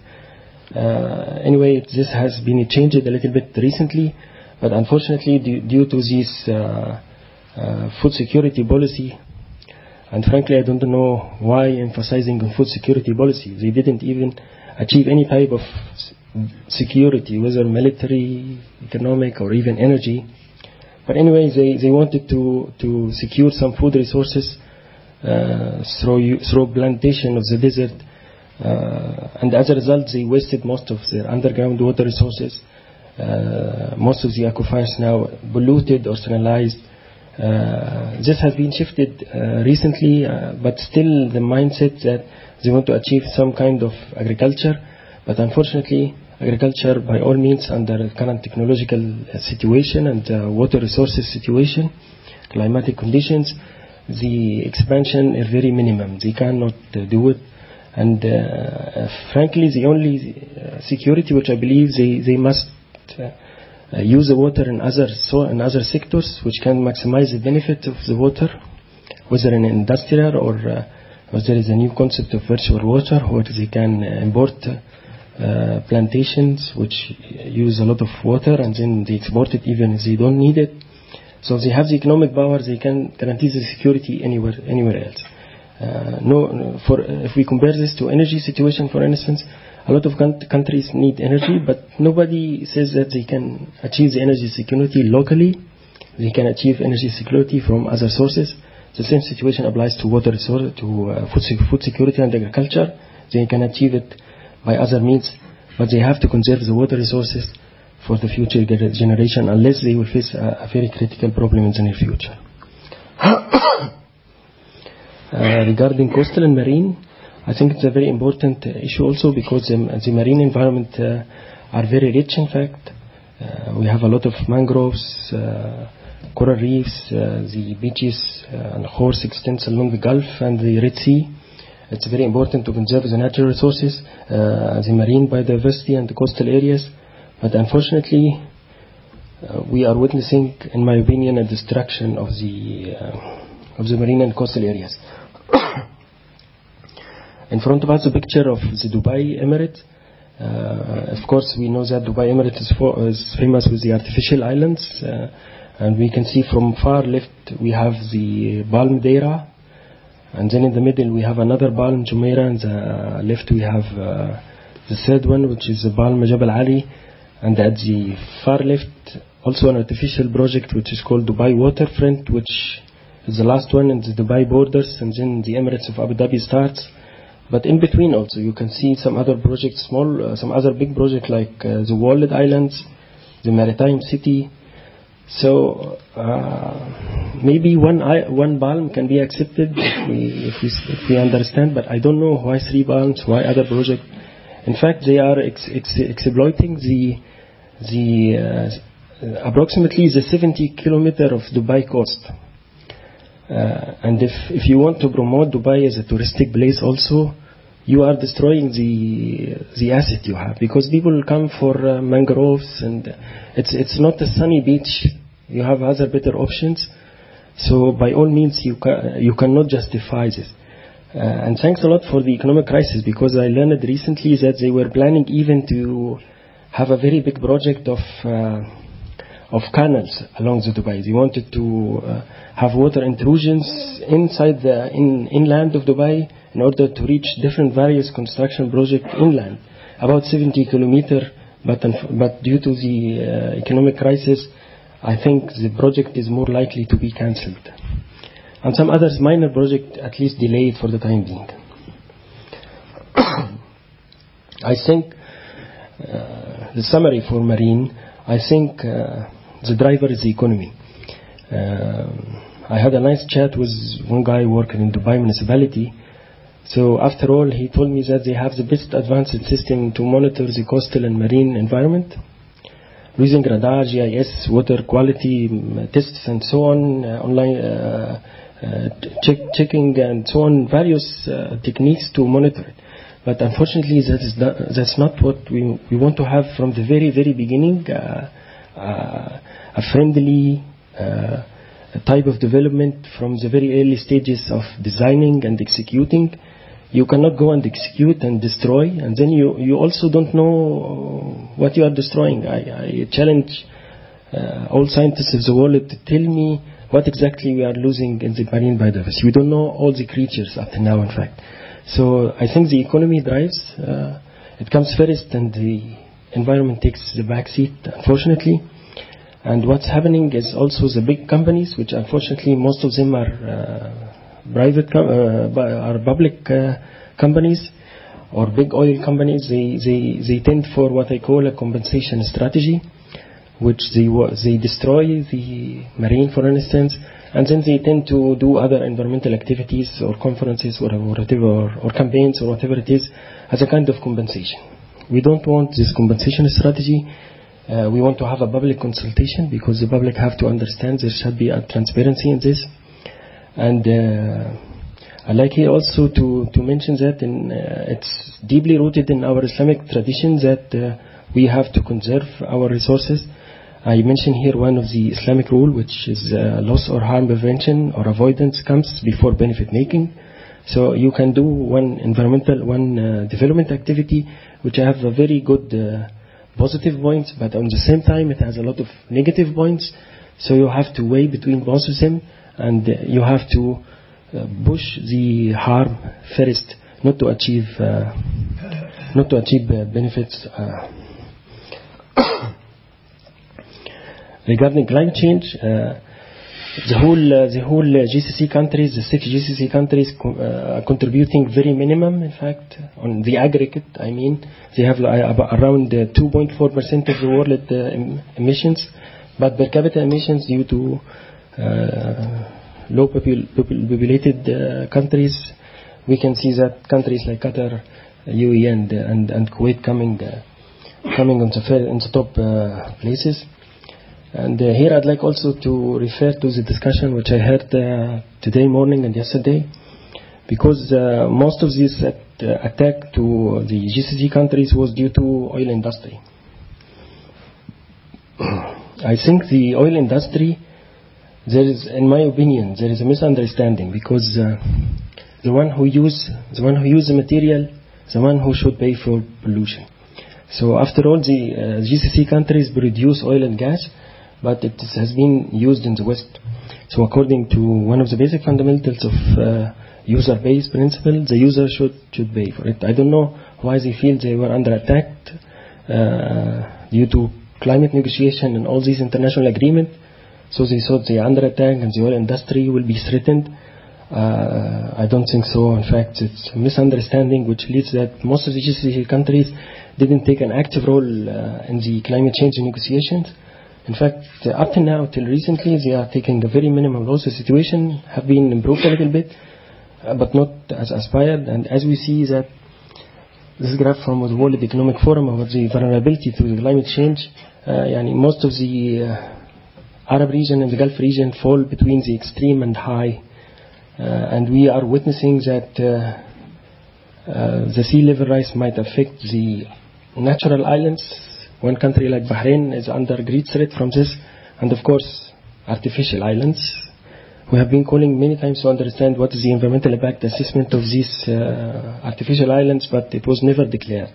Uh, anyway, this has been changed a little bit recently, but unfortunately, due, due to this uh, uh, food security policy, and frankly, I don't know why emphasizing on food security policy. They didn't even achieve any type of security, whether military, economic, or even energy. But anyway, they, they wanted to, to secure some food resources uh, through, through plantation of the desert. Uh, and as a result, they wasted most of their underground water resources. Uh, most of the aquifers now polluted or sterilized. Uh, this has been shifted uh, recently, uh, but still the mindset that they want to achieve some kind of agriculture. But unfortunately, agriculture, by all means, under current technological situation and uh, water resources situation, climatic conditions, the expansion is very minimum. They cannot uh, do it. And uh, frankly, the only uh, security which I believe they, they must uh, uh, use the water in other, so in other sectors which can maximize the benefit of the water, whether in industrial or uh, or there is a new concept of virtual water, where they can uh, import uh, plantations which use a lot of water and then they export it even if they don't need it. So they have the economic power, they can guarantee the security anywhere anywhere else. Uh, no, for if we compare this to energy situation, for instance, a lot of countries need energy, but nobody says that they can achieve the energy security locally. They can achieve energy security from other sources. The same situation applies to water resource, to uh, food, food security and agriculture. They can achieve it by other means, but they have to conserve the water resources for the future generation, unless they will face a, a very critical problem in the near future. Uh, regarding coastal and marine, I think it's a very important uh, issue also because the, the marine environment uh, are very rich. In fact, uh, we have a lot of mangroves, uh, coral reefs, uh, the beaches uh, and course extends along the Gulf and the Red Sea. It's very important to conserve the natural resources, uh, the marine biodiversity and the coastal areas. But unfortunately, uh, we are witnessing, in my opinion, a destruction of the uh, of the marine and coastal areas. In front of us, a picture of the Dubai Emirate. Uh, of course, we know that Dubai Emirate is, for, is famous with the artificial islands, uh, and we can see from far left we have the Palm Deira, and then in the middle we have another Palm Jumeirah, and the left we have uh, the third one, which is the Palm Jabal Ali, and at the far left also an artificial project which is called Dubai Waterfront, which is the last one in the Dubai borders, and then the Emirates of Abu Dhabi starts. But in between also you can see some other projects, small, uh, some other big projects like uh, the Walled Islands, the Maritime City. So uh, maybe one one palm can be accepted if we, if we if we understand, but I don't know why three palms, why other projects. In fact, they are ex, ex, exploiting the the uh, approximately the seventy kilometer of Dubai coast. Uh, and if, if you want to promote Dubai as a touristic place also, you are destroying the the asset you have, because people come for uh, mangroves, and it's it's not a sunny beach. You have other better options. So by all means, you ca- you cannot justify this. Uh, and thanks a lot for the economic crisis, because I learned recently that they were planning even to have a very big project of uh, of canals along the Dubai. They wanted to uh, have water intrusions inside the in, inland of Dubai in order to reach different various construction projects inland, about seventy kilometers. But but due to the uh, economic crisis, I think the project is more likely to be cancelled, and some others minor project at least delayed for the time being. I think uh, the summary for marine. I think. Uh, The driver is the economy. Uh, I had a nice chat with one guy working in Dubai municipality. So after all, he told me that they have the best advanced system to monitor the coastal and marine environment. using radar, G I S, water quality um, tests, and so on, uh, online uh, uh, check, checking, and so on, various uh, techniques to monitor it. But unfortunately, that is not, that's not what we we want to have from the very, very beginning. Uh, uh, a friendly uh, type of development from the very early stages of designing and executing. You cannot go and execute and destroy, and then you, you also don't know what you are destroying. I, I challenge uh, all scientists of the world to tell me what exactly we are losing in the marine biodiversity. We don't know all the creatures up to now, in fact. So I think the economy drives. Uh, it comes first, and the environment takes the back seat, unfortunately. And what's happening is also the big companies, which unfortunately most of them are uh, private, com- uh, are public uh, companies or big oil companies. They, they, they tend for what I call a compensation strategy, which they, they destroy the marine, for instance, and then they tend to do other environmental activities or conferences or whatever, or, or campaigns or whatever it is as a kind of compensation. We don't want this compensation strategy. Uh, we want to have a public consultation because the public have to understand there should be a transparency in this. And uh, I'd like here also to, to mention that in, uh, it's deeply rooted in our Islamic tradition that uh, we have to conserve our resources. I mentioned here one of the Islamic rule, which is uh, loss or harm prevention or avoidance comes before benefit making. So you can do one environmental, one uh, development activity which have a very good uh, positive points, but at the same time it has a lot of negative points. So you have to weigh between both of them, and uh, you have to uh, push the harm first, not to achieve, uh, not to achieve uh, benefits. Uh, Regarding climate change, uh, the whole uh, the whole uh, G C C countries, the six G C C countries, co- uh, are contributing very minimum. In fact, on the aggregate, I mean, they have uh, around uh, two point four percent of the world uh, em- emissions, but per capita emissions due to uh, low popul- popul- populated uh, countries, we can see that countries like Qatar, U A E, and and, and Kuwait coming uh, coming on the fair, on the top uh, places. And uh, here I'd like also to refer to the discussion which I heard uh, today morning and yesterday, because uh, most of this at, uh, attack to the G C C countries was due to oil industry. I think the oil industry, there is, in my opinion, there is a misunderstanding, because uh, the one who use the one who use the material, the one who should pay for pollution. So after all, the uh, G C C countries produce oil and gas, but it has been used in the West. So according to one of the basic fundamentals of uh, user-based principle, the user should, should pay for it. I don't know why they feel they were under attack uh, due to climate negotiation and all these international agreements. So they thought they are under attack and the oil industry will be threatened. Uh, I don't think so. In fact, it's a misunderstanding which leads that most of the G C C countries didn't take an active role uh, in the climate change negotiations. In fact, uh, up to now, till recently, they are taking a very minimum role. The situation have been improved a little bit, uh, but not as aspired. And as we see that this graph from the World Economic Forum about the vulnerability to the climate change, uh, yani most of the uh, Arab region and the Gulf region fall between the extreme and high. Uh, and we are witnessing that uh, uh, the sea level rise might affect the natural islands. One country like Bahrain is under great threat from this, and of course artificial islands. We have been calling many times to understand what is the environmental impact assessment of these uh, artificial islands, but it was never declared.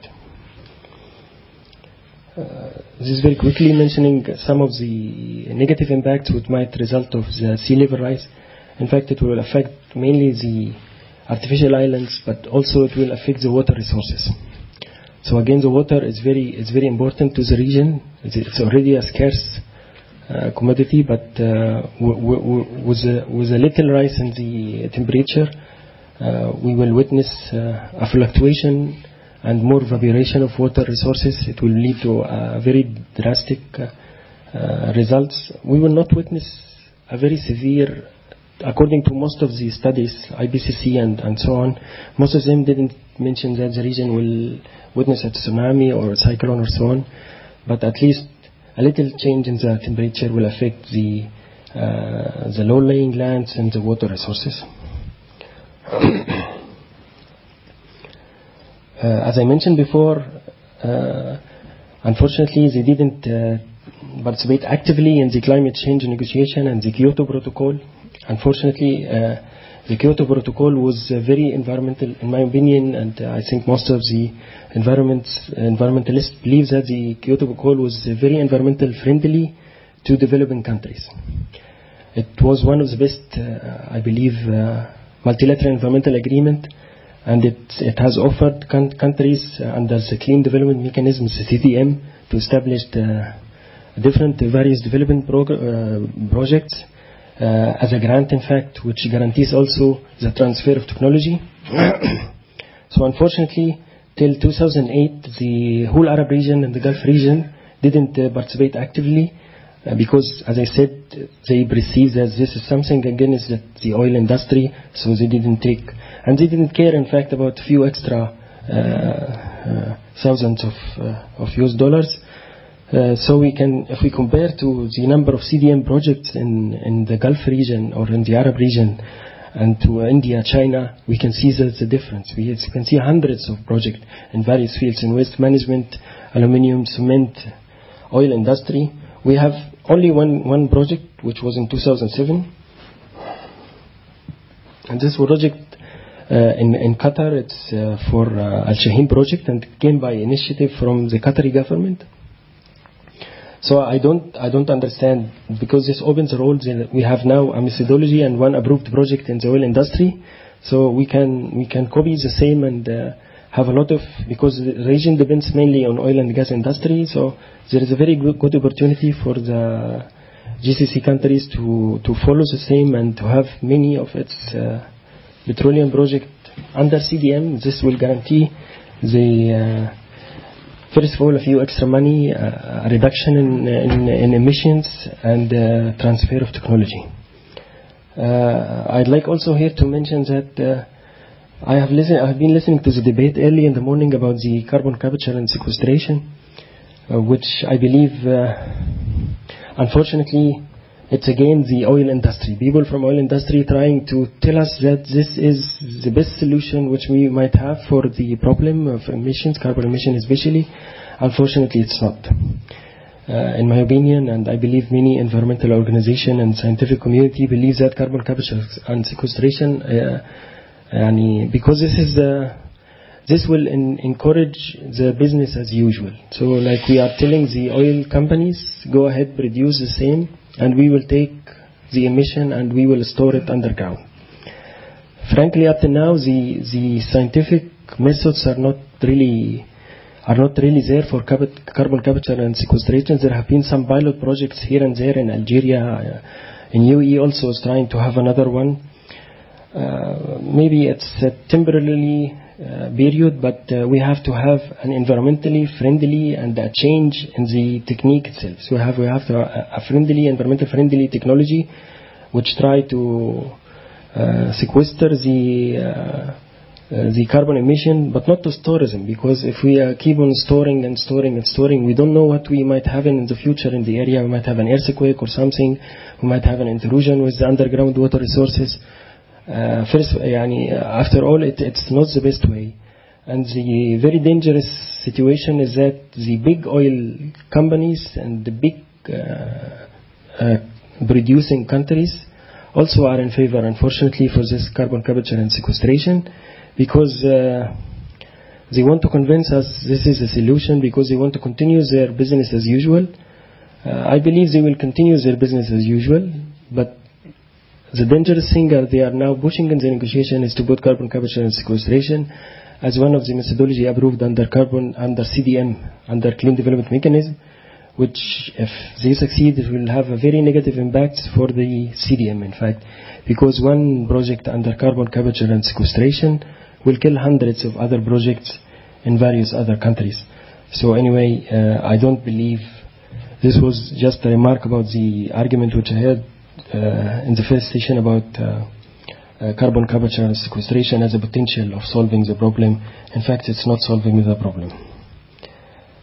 Uh, this is very quickly mentioning some of the negative impacts which might result of the sea level rise. In fact, it will affect mainly the artificial islands, but also it will affect the water resources. So again, the water is very is very important to the region. It's already a scarce uh, commodity, but uh, w- w- with, a, with a little rise in the temperature, uh, we will witness uh, a fluctuation and more evaporation of water resources. It will lead to uh, very drastic uh, uh, results. We will not witness a very severe, according to most of the studies, I P C C and, and so on, most of them didn't mention that the region will witness a tsunami or a cyclone or so on, but at least a little change in the temperature will affect the uh, the low-lying lands and the water resources. uh, as I mentioned before, uh, unfortunately, they didn't uh, participate actively in the climate change negotiation and the Kyoto Protocol. Unfortunately, uh, the Kyoto Protocol was uh, very environmental, in my opinion, and uh, I think most of the environment, environmentalists believe that the Kyoto Protocol was uh, very environmental friendly to developing countries. It was one of the best, uh, I believe, uh, multilateral environmental agreement, and it, it has offered con- countries uh, under the Clean Development Mechanism, the C D M, to establish the different uh, various development prog- uh, projects uh, as a grant, in fact, which guarantees also the transfer of technology. So unfortunately, till two thousand eight, the whole Arab region and the Gulf region didn't uh, participate actively uh, because, as I said, they perceived that this is something against the, the oil industry, so they didn't take, and they didn't care, in fact, about a few extra uh, uh, thousands of, uh, of U S dollars. Uh, so we can, if we compare to the number of C D M projects in, in the Gulf region or in the Arab region and to uh, India, China, we can see there's a difference. We you can see hundreds of projects in various fields, in waste management, aluminium, cement, oil industry. We have only one, one project, which was in two thousand seven. And this project uh, in, in Qatar, it's uh, for uh, Al Shaheen project, and it came by initiative from the Qatari government. So I don't, I don't understand, because this opens the roles. We have now a methodology and one approved project in the oil industry, so we can we can copy the same and uh, have a lot of, because the region depends mainly on oil and gas industry. So there is a very good, good opportunity for the G C C countries to to follow the same and to have many of its uh, petroleum projects under C D M. This will guarantee the uh, first of all, a few extra money, uh, a reduction in, in, in emissions, and uh, transfer of technology. Uh, I'd like also here to mention that uh, I have listen, I have been listening to the debate early in the morning about the carbon capture and sequestration, uh, which I believe, uh, unfortunately, it's again the oil industry. People from oil industry trying to tell us that this is the best solution which we might have for the problem of emissions, carbon emission especially. Unfortunately, it's not. Uh, in my opinion, and I believe many environmental organizations and scientific community believes that carbon capture and sequestration, uh, and because this is the, this will in, encourage the business as usual. So, like we are telling the oil companies, go ahead, produce the same, and we will take the emission and we will store it underground. Frankly, up to now, the, the scientific methods are not really are not really there for carbon capture and sequestration. There have been some pilot projects here and there in Algeria. In U A E also is trying to have another one. Uh, maybe it's a temporarily uh, period, but uh, we have to have an environmentally friendly and a change in the technique itself. So we have we have to a, a friendly, environmental friendly technology, which try to uh, sequester the uh, uh, the carbon emission, but not to store them, because if we uh, keep on storing and storing and storing, we don't know what we might have in the future in the area. We might have an earthquake or something. We might have an intrusion with the underground water resources. Uh, first, يعني, after all, it, it's not the best way. And the very dangerous situation is that the big oil companies and the big uh, uh, producing countries also are in favor, unfortunately, for this carbon capture and sequestration, because uh, they want to convince us this is a solution, because they want to continue their business as usual. Uh, I believe they will continue their business as usual, but the dangerous thing that they are now pushing in the negotiation is to put carbon capture and sequestration as one of the methodology approved under carbon, under C D M, under Clean Development Mechanism, which, if they succeed, it will have a very negative impact for the C D M, in fact, because one project under carbon capture and sequestration will kill hundreds of other projects in various other countries. So anyway, uh, I don't believe this was just a remark about the argument which I heard uh, in the first session about uh, uh, carbon capture and sequestration as a potential of solving the problem. In fact, it's not solving the problem.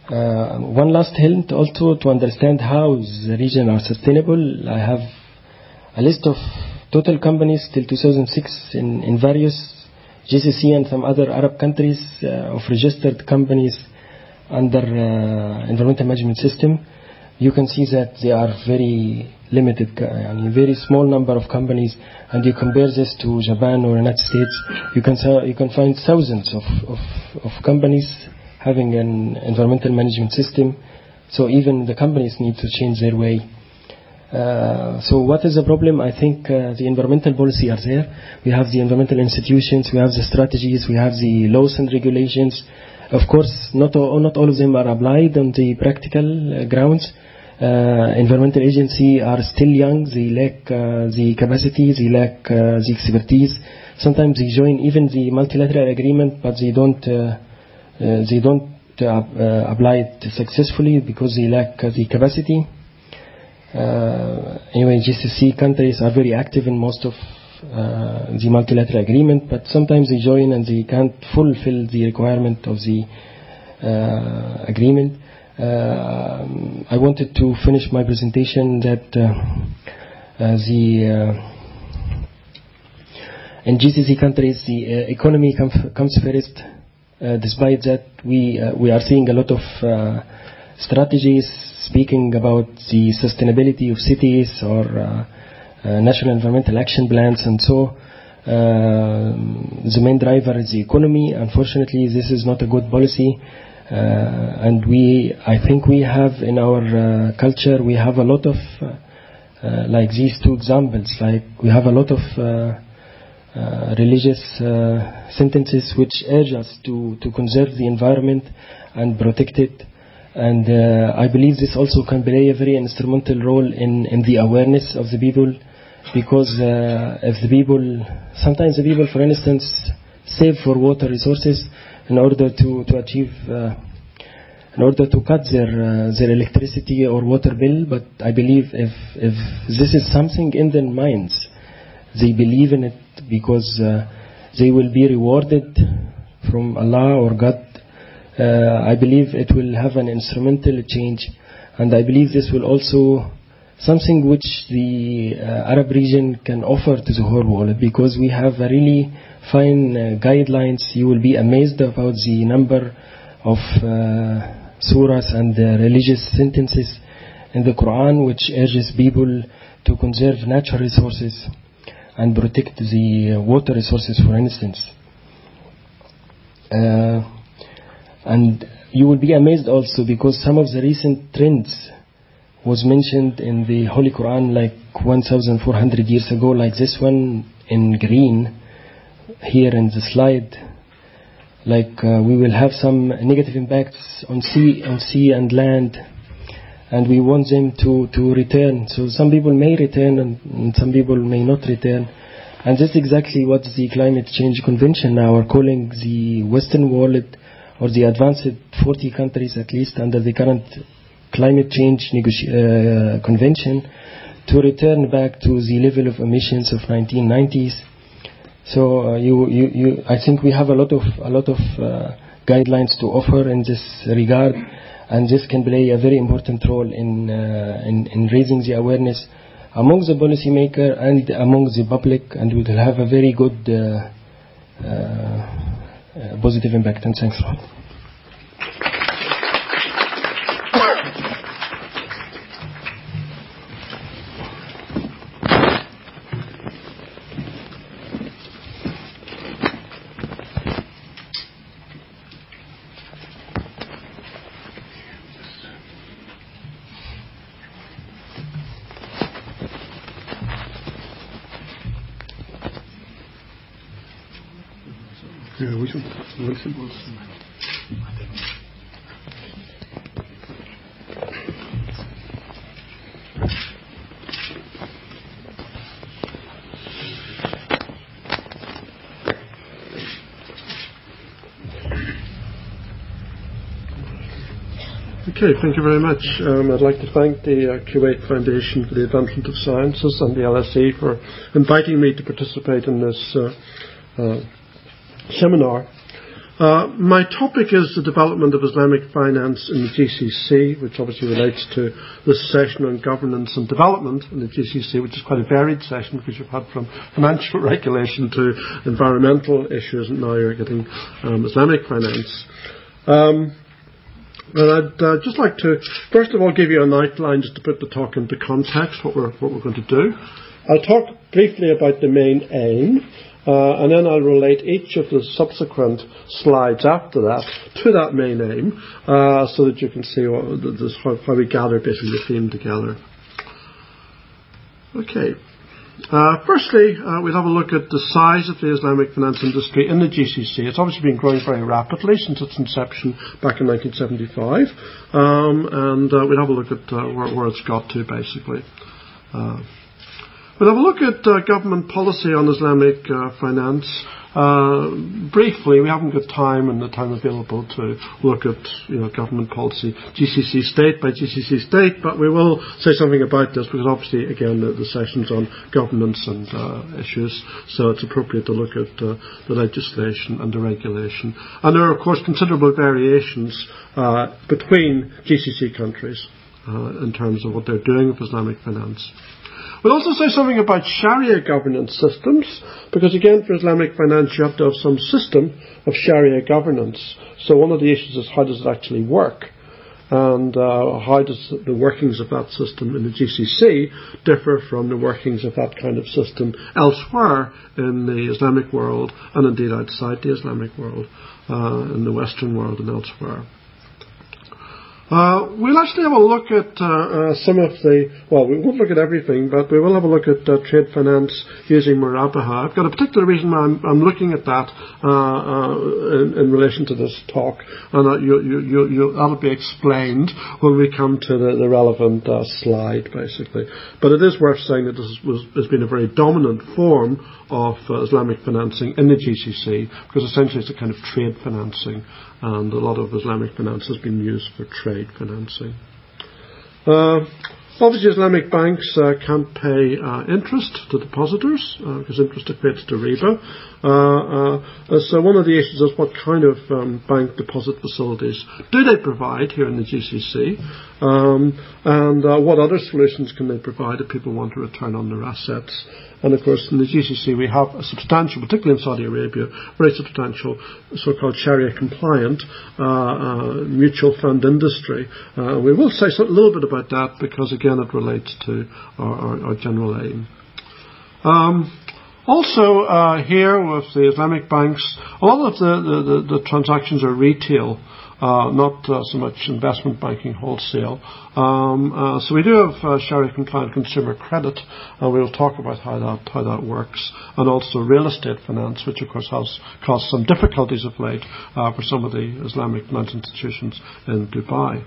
Uh, one last hint also to understand how the region are sustainable. I have a list of total companies till two thousand six in, in various G C C and some other Arab countries uh, of registered companies under uh, environmental management system. You can see that they are very limited, I mean, very small number of companies, and you compare this to Japan or United States, you can you can find thousands of, of, of companies having an environmental management system. So even the companies need to change their way. Uh, so what is the problem? I think uh, the environmental policy are there. We have the environmental institutions, we have the strategies, we have the laws and regulations. Of course, not all, not all of them are applied on the practical uh, grounds. Uh, environmental agency are still young, they lack uh, the capacity, they lack uh, the expertise. Sometimes they join even the multilateral agreement, but they don't uh, uh, they don't uh, uh, apply it successfully because they lack uh, the capacity. Uh, anyway, G C C countries are very active in most of uh, the multilateral agreement, but sometimes they join and they can't fulfill the requirement of the uh, agreement. Uh, I wanted to finish my presentation that uh, uh, the uh, in G C C countries the uh, economy com- comes first. Uh, despite that, we uh, we are seeing a lot of uh, strategies speaking about the sustainability of cities or uh, uh, national environmental action plans, and so uh, the main driver is the economy. Unfortunately, this is not a good policy. Uh, and we, I think we have in our uh, culture, we have a lot of, uh, uh, like these two examples, like we have a lot of uh, uh, religious uh, sentences which urge us to, to conserve the environment and protect it. And uh, I believe this also can play a very instrumental role in, in the awareness of the people, because uh, if the people, sometimes the people, for instance, save for water resources in order to, to achieve, uh, in order to cut their uh, their electricity or water bill. But I believe if if this is something in their minds, they believe in it because uh, they will be rewarded from Allah or God. Uh, I believe it will have an instrumental change, and I believe this will also something which the uh, Arab region can offer to the whole world, because we have a really fine uh, guidelines. You will be amazed about the number of uh, surahs and uh, religious sentences in the Quran which urges people to conserve natural resources and protect the water resources, for instance. Uh, and you will be amazed also because some of the recent trends was mentioned in the Holy Quran like one thousand four hundred years ago, like this one in green here in the slide. Like uh, we will have some negative impacts on sea, on sea and land, and we want them to, to return. So some people may return and, and some people may not return. And that's exactly what the Climate Change Convention now are calling the Western world, or the advanced forty countries at least under the current Climate Change negoti- uh, Convention, to return back to the level of emissions of nineteen nineties. So uh, you, you, you, I think we have a lot of a lot of uh, guidelines to offer in this regard, and this can play a very important role in uh, in, in raising the awareness among the policymaker and among the public, and we will have a very good uh, uh, uh, positive impact. And thanks a lot. Yeah, which one? Wilson? Okay, thank you very much. Um, I'd like to thank the uh, Kuwait Foundation for the Advancement of Sciences and the L S E for inviting me to participate in this uh, uh, seminar. Uh, my topic is the development of Islamic finance in the G C C, which obviously relates to this session on governance and development in the G C C, which is quite a varied session because you've had from financial regulation to environmental issues, and now you're getting um, Islamic finance. Um, and I'd uh, just like to, first of all, give you an outline just to put the talk into context, what we're, what we're going to do. I'll talk briefly about the main aim. Uh, and then I'll relate each of the subsequent slides after that to that main aim, uh, so that you can see what, this, how, how we gather basically the theme together. Okay. Uh, firstly, uh, we'll have a look at the size of the Islamic finance industry in the G C C. It's obviously been growing very rapidly since its inception back in nineteen seventy-five, um, and uh, we'll have a look at uh, where, where it's got to, basically. Uh, We'll have a look at uh, government policy on Islamic uh, finance. Uh, briefly, we haven't got time and the time available to look at you know, government policy G C C state by G C C state, but we will say something about this because obviously, again, the, the session's on governance and uh, issues, so it's appropriate to look at uh, the legislation and the regulation. And there are, of course, considerable variations uh, between G C C countries uh, in terms of what they're doing with Islamic finance. We'll also say something about Sharia governance systems, because again, for Islamic finance, you have to have some system of Sharia governance. So one of the issues is how does it actually work? And uh, how does the workings of that system in the G C C differ from the workings of that kind of system elsewhere in the Islamic world, and indeed outside the Islamic world, uh, in the Western world and elsewhere. Uh, we'll actually have a look at uh, uh, some of the, well, we won't look at everything, but we will have a look at uh, trade finance using Murabaha. I've got a particular reason why I'm, I'm looking at that uh, uh, in, in relation to this talk, and uh, you, you, you, you, that'll be explained when we come to the, the relevant uh, slide, basically. But it is worth saying that this was, has been a very dominant form of uh, Islamic financing in the G C C, because essentially it's a kind of trade financing, and a lot of Islamic finance has been used for trade financing. Uh, obviously, Islamic banks uh, can't pay uh, interest to depositors uh, because interest equates to riba. Uh, uh, so one of the issues is what kind of um, bank deposit facilities do they provide here in the G C C, um, and uh, what other solutions can they provide if people want to return on their assets. And of course, in the G C C, we have a substantial, particularly in Saudi Arabia, very substantial so-called Sharia compliant uh, uh, mutual fund industry. Uh, we will say a little bit about that because, again, it relates to our, our, our general aim. Um, also, uh, here with the Islamic banks, a lot of the, the, the, the transactions are retail. Uh, not uh, so much investment banking wholesale. Um, uh, so we do have uh, Sharia compliant consumer credit, and we'll talk about how that how that works, and also real estate finance, which of course has caused some difficulties of late uh, for some of the Islamic financial institutions in Dubai.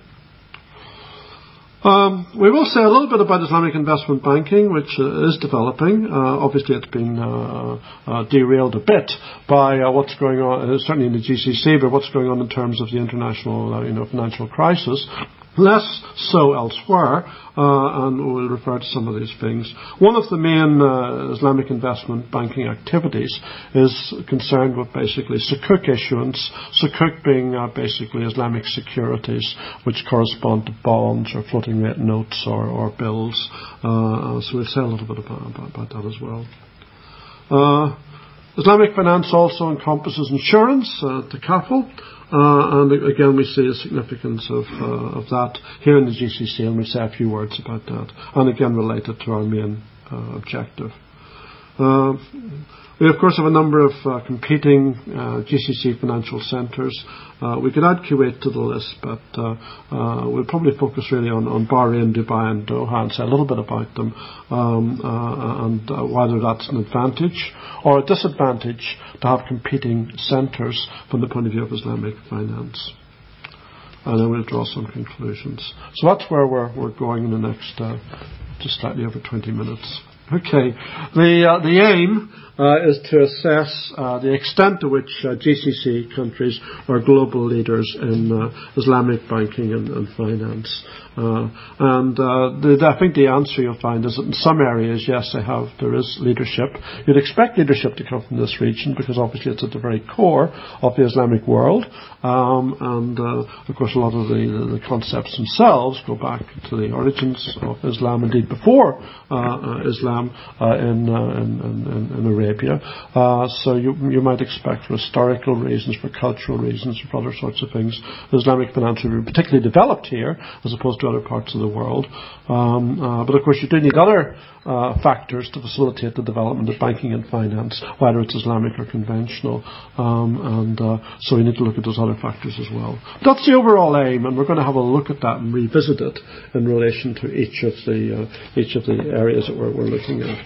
Um, we will say a little bit about Islamic investment banking, which uh, is developing. Uh, obviously, it's been uh, uh, derailed a bit by uh, what's going on, uh, certainly in the G C C, but what's going on in terms of the international, uh, you know, financial crisis. Less so elsewhere, uh, and we'll refer to some of these things. One of the main uh, Islamic investment banking activities is concerned with basically sukuk issuance, sukuk being uh, basically Islamic securities, which correspond to bonds or floating rate notes or, or bills. Uh, so we'll say a little bit about, about, about that as well. Uh, Islamic finance also encompasses insurance, uh, takaful. Uh, and again, we see the significance of, uh, of that here in the G C C, and we'll say a few words about that, and again related to our main uh, objective. Uh, we, of course, have a number of uh, competing uh, G C C financial centres. Uh, we could add Kuwait to the list, but uh, uh, we'll probably focus really on, on Bahrain, Dubai and Doha and say a little bit about them, um, uh, and uh, whether that's an advantage or a disadvantage to have competing centres from the point of view of Islamic finance. And then we'll draw some conclusions. So that's where we're, we're going in the next uh, just slightly over twenty minutes. Okay. The uh, the aim uh, is to assess uh, the extent to which uh, G C C countries are global leaders in uh, Islamic banking and, and finance. Uh, and uh, the, the, I think the answer you'll find is that in some areas, yes, they have. There is leadership. You'd expect leadership to come from this region because obviously it's at the very core of the Islamic world. Um, and uh, of course, a lot of the, the, the concepts themselves go back to the origins of Islam, indeed before uh, uh, Islam uh, in, uh, in, in, in Arabia. Uh, so you, you might expect for historical reasons, for cultural reasons, for other sorts of things, Islamic finance would be particularly developed here as opposed to other parts of the world. Um, uh, but of course you do need other uh, factors to facilitate the development of banking and finance, whether it's Islamic or conventional. Um, and uh, so we need to look at those other factors as well. That's the overall aim, and we're going to have a look at that and revisit it in relation to each of the uh, each of the areas that we're, we're looking at.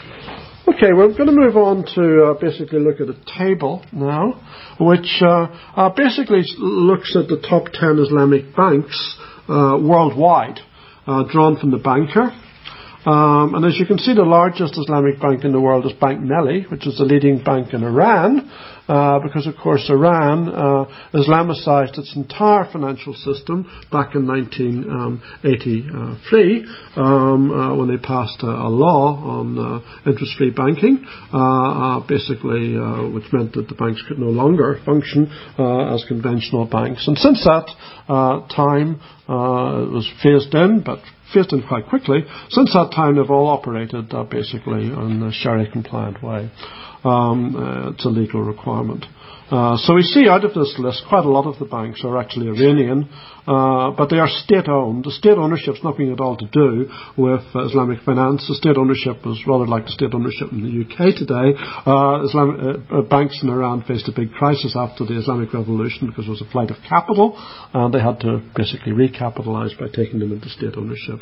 Okay, we're going to move on to uh, basically look at a table now, which uh, uh, basically looks at the top ten Islamic banks uh, worldwide, uh, drawn from the Banker. Um, and as you can see, the largest Islamic bank in the world is Bank Melli, which is the leading bank in Iran, uh, because of course Iran uh, Islamicized its entire financial system back in nineteen eighty-three um, uh, when they passed a, a law on uh, interest-free banking, uh, uh, basically, uh, which meant that the banks could no longer function uh, as conventional banks. And since that uh, time, uh, it was phased in, but phased in quite quickly. Since that time, they've all operated uh, basically in a Sharia-compliant way. Um, uh, it's a legal requirement. Uh, so we see out of this list, quite a lot of the banks are actually Iranian, uh, but they are state-owned. The state ownership has nothing at all to do with uh, Islamic finance. The state ownership is rather like the state ownership in the U K today. Uh, Islamic, uh, banks in Iran faced a big crisis after the Islamic Revolution because there was a flight of capital, and they had to basically recapitalize by taking them into state ownership.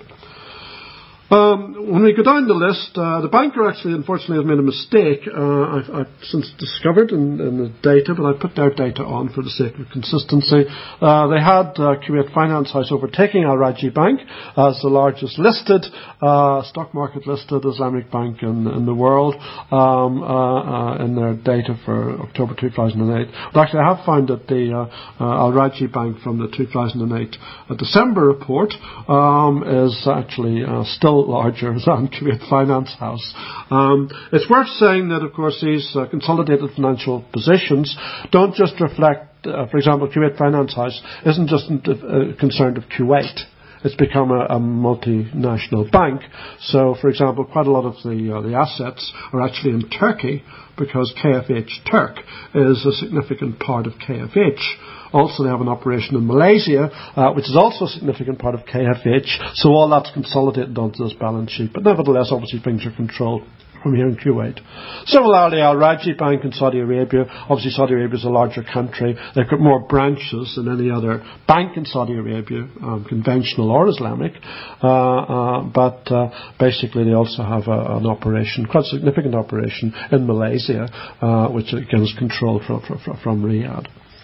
Um, when we go down the list, uh, the Banker actually, unfortunately, has made a mistake. Uh, I've, I've since discovered in, in the data, but I put their data on for the sake of consistency. Uh, they had uh, Kuwait Finance House overtaking Al Rajhi Bank as the largest listed, uh, stock market listed Islamic bank in, in the world um, uh, uh, in their data for October two thousand eight. But actually, I have found that the uh, uh, Al Rajhi Bank from the two thousand eight uh, December report um, is actually uh, still larger than Kuwait Finance House. Um, it's worth saying that, of course, these uh, consolidated financial positions don't just reflect, uh, for example, Kuwait Finance House isn't just uh, concerned with Kuwait. It's become a, a multinational bank. So, for example, quite a lot of the uh, the assets are actually in Turkey because K F H Turk is a significant part of K F H. Also, they have an operation in Malaysia, uh, which is also a significant part of K F H. So all that's consolidated onto this balance sheet. But nevertheless, obviously, things are controlled from here in Kuwait. Similarly, Al Rajhi Bank in Saudi Arabia. Obviously, Saudi Arabia is a larger country. They've got more branches than any other bank in Saudi Arabia, um, conventional or Islamic. Uh, uh, but uh, basically, they also have a, an operation, quite a significant operation in Malaysia, uh, which again is controlled from, from, from Riyadh.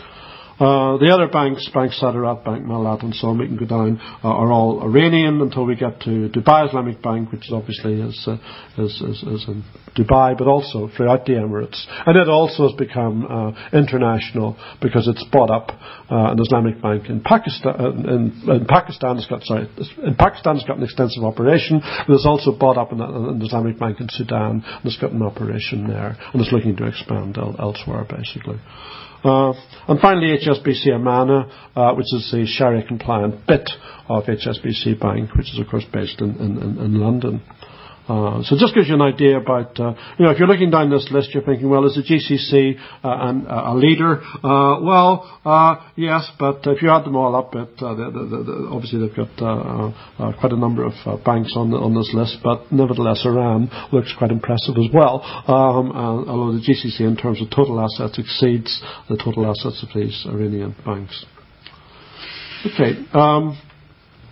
Uh, the other banks, Bank Sadarat, Bank Malat, and so on, we can go down, uh, are all Iranian until we get to Dubai Islamic Bank, which is obviously is, uh, is, is, is in Dubai, but also throughout the Emirates. And it also has become uh, international because it's bought up uh, an Islamic bank in Pakistan. Uh, in, in Pakistan, it's got sorry, in Pakistan, it's got an extensive operation, but it's also bought up an, an Islamic bank in Sudan, and it's got an operation there, and it's looking to expand el- elsewhere, basically. Uh, and finally, H S B C Amana, uh, which is the Sharia-compliant bit of H S B C Bank, which is, of course, based in, in, in London. Uh, so it just gives you an idea about, uh, you know, if you're looking down this list, you're thinking, well, is the G C C uh, an, uh, a leader? Uh, well, uh, yes, but if you add them all up, it, uh, the, the, the, obviously they've got uh, uh, quite a number of uh, banks on the, on this list, but nevertheless, Iran looks quite impressive as well, um, uh, although the G C C in terms of total assets exceeds the total assets of these Iranian banks. Okay. Um,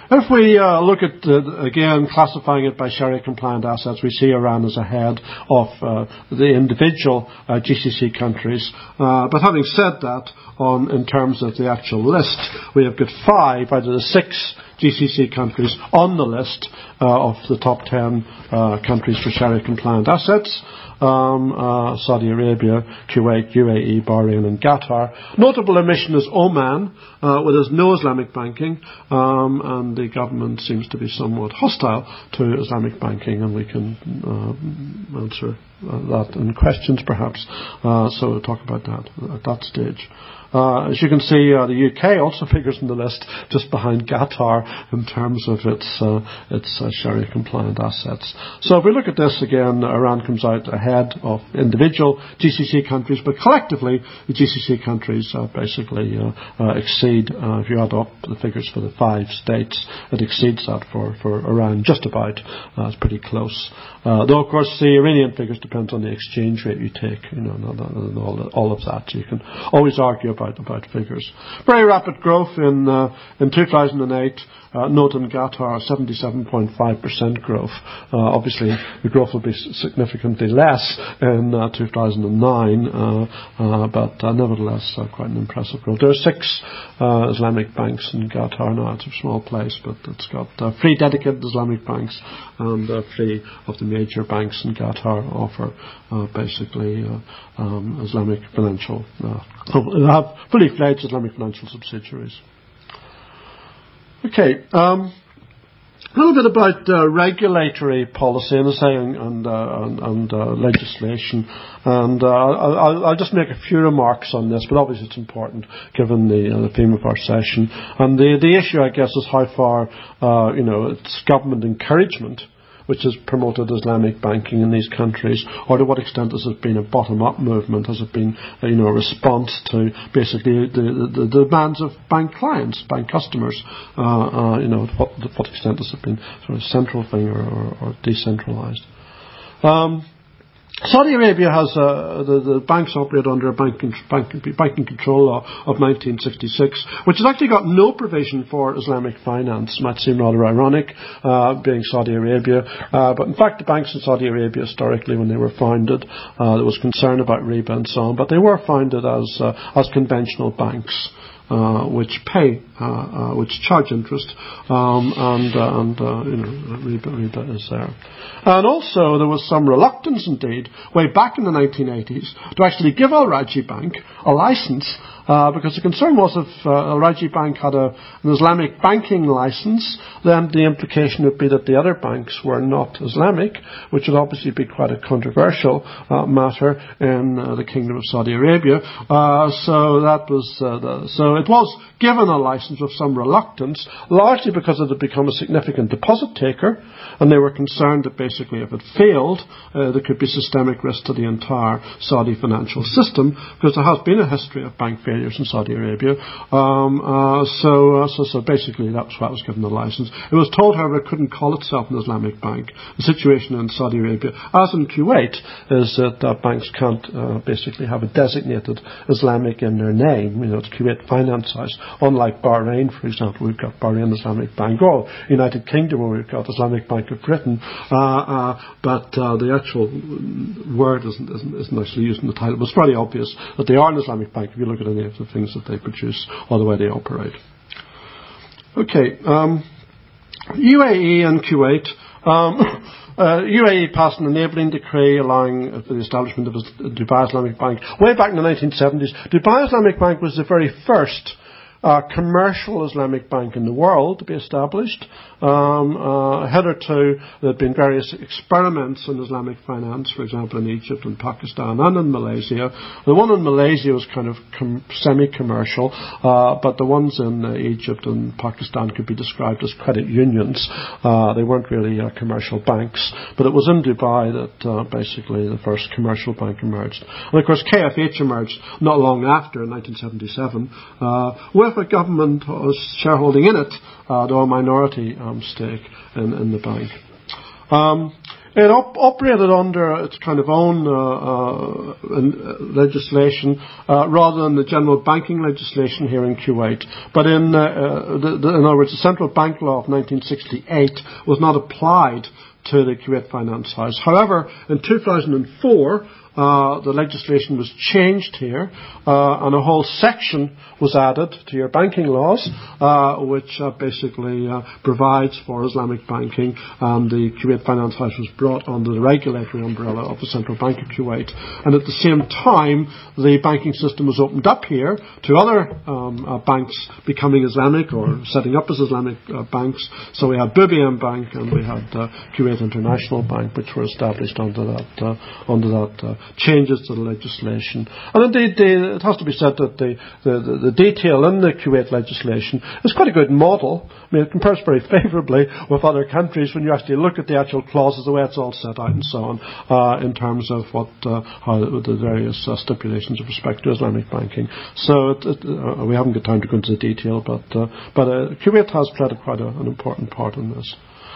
If we uh, look at, uh, again, classifying it by Sharia-compliant assets, we see Iran as ahead of uh, the individual uh, G C C countries. Uh, but having said that, on in terms of the actual list, we have got five out of the six G C C countries on the list uh, of the top ten uh, countries for Sharia-compliant assets. Um, uh, Saudi Arabia, Kuwait, U A E, Bahrain and Qatar. Notable omission is Oman, uh, where there's no Islamic banking, um, and the government seems to be somewhat hostile to Islamic banking, and we can uh, answer uh, that in questions perhaps. Uh, so we'll talk about that at that stage. Uh, as you can see, uh, the U K also figures in the list just behind Qatar in terms of its uh, its uh, Sharia-compliant assets. So if we look at this again, Iran comes out ahead of individual G C C countries, but collectively the G C C countries uh, basically uh, uh, exceed, uh, if you add up the figures for the five states, it exceeds that for, for Iran just about. Uh, it's pretty close. Uh, though of course the Iranian figures depend on the exchange rate you take, you know, and all, all of that. So you can always argue about about figures. Very rapid growth in uh, in two thousand eight. Uh, note in Qatar seventy-seven point five percent growth. Uh, obviously, the growth will be significantly less in uh, two thousand nine, uh, uh, but uh, nevertheless, uh, quite an impressive growth. There are six uh, Islamic banks in Qatar now. It's a small place, but it's got uh, three dedicated Islamic banks, and uh, three of the major banks in Qatar offer uh, basically uh, um, Islamic financial, uh, have fully fledged Islamic financial subsidiaries. Okay, um, a little bit about uh, regulatory policy, and, say, and, uh, and, and uh, legislation. And uh, I'll, I'll just make a few remarks on this, but obviously it's important given the, uh, the theme of our session. And the, the issue, I guess, is how far, uh, you know, it's government encouragement which has promoted Islamic banking in these countries, or to what extent has it been a bottom-up movement? Has it been, you know, a response to basically the, the, the demands of bank clients, bank customers? Uh, uh, you know, to what, to what extent has it been sort of a central thing or, or, or decentralized? Um, Saudi Arabia has uh, the, the banks operate under a bank, bank, banking control law of nineteen sixty-six, which has actually got no provision for Islamic finance. Might seem rather ironic, uh, being Saudi Arabia, uh, but in fact the banks in Saudi Arabia historically, when they were founded, uh, there was concern about riba and so on, but they were founded as uh, as conventional banks. Uh, which pay, uh, uh, which charge interest, um, and, uh, and uh, you know, riba, riba is there. And also there was some reluctance indeed, way back in the nineteen eighties, to actually give Al Rajhi Bank a license, uh, because the concern was if uh, Al Rajhi Bank had a, an Islamic banking license, then the implication would be that the other banks were not Islamic, which would obviously be quite a controversial uh, matter in uh, the Kingdom of Saudi Arabia. Uh, so that was uh, the, so. It was given a license with some reluctance, largely because it had become a significant deposit taker, and they were concerned that basically if it failed, uh, there could be systemic risk to the entire Saudi financial system, because there has been a history of bank failures in Saudi Arabia. Um, uh, so, uh, so, so basically that's why it was given the license. It was told, however, it couldn't call itself an Islamic bank. The situation in Saudi Arabia, as in Kuwait, is that uh, banks can't uh, basically have a designated Islamic in their name. You know, it's Kuwait Finance House. Unlike Bahrain, for example, we've got Bahrain Islamic Bank, or United Kingdom, where we've got Islamic Bank of Britain, uh, uh, but uh, the actual word isn't, isn't, isn't actually used in the title. But it's pretty obvious that they are an Islamic bank if you look at any of the things that they produce or the way they operate. Okay, um, U A E and Kuwait. Um, Uh, U A E passed an enabling decree allowing uh, for the establishment of a Dubai Islamic Bank way back in the nineteen seventies. Dubai Islamic Bank was the very first uh, commercial Islamic bank in the world to be established. Um, uh, hitherto, there had been various experiments in Islamic finance, for example, in Egypt and Pakistan and in Malaysia. The one in Malaysia was kind of com- semi-commercial, uh, but the ones in uh, Egypt and Pakistan could be described as credit unions. Uh, they weren't really uh, commercial banks, but it was in Dubai that uh, basically the first commercial bank emerged. And of course, K F H emerged not long after, in nineteen seventy-seven, uh, with a government shareholding in it, uh, though a minority um, stake in, in the bank. Um, it op- operated under its kind of own uh, uh, legislation uh, rather than the general banking legislation here in Kuwait. But in, uh, uh, the, the, in other words, the Central Bank Law of nineteen sixty-eight was not applied to the Kuwait Finance House. However, in two thousand four, Uh, the legislation was changed here, uh, and a whole section was added to your banking laws, uh, which uh, basically uh, provides for Islamic banking, and the Kuwait Finance House was brought under the regulatory umbrella of the Central Bank of Kuwait. And at the same time, the banking system was opened up here to other um, uh, banks becoming Islamic or setting up as Islamic uh, banks. So we had B B M Bank and we had uh, Kuwait International Bank, which were established under that uh, under that uh, changes to the legislation. And indeed, the, it has to be said that the, the, the, the detail in the Kuwait legislation is quite a good model. I mean, it compares very favourably with other countries when you actually look at the actual clauses, the way it's all set out and so on, uh, in terms of what uh, how the various uh, stipulations with respect to Islamic banking. So it, it, uh, we haven't got time to go into the detail, but, uh, but uh, Kuwait has played quite a, an important part in this.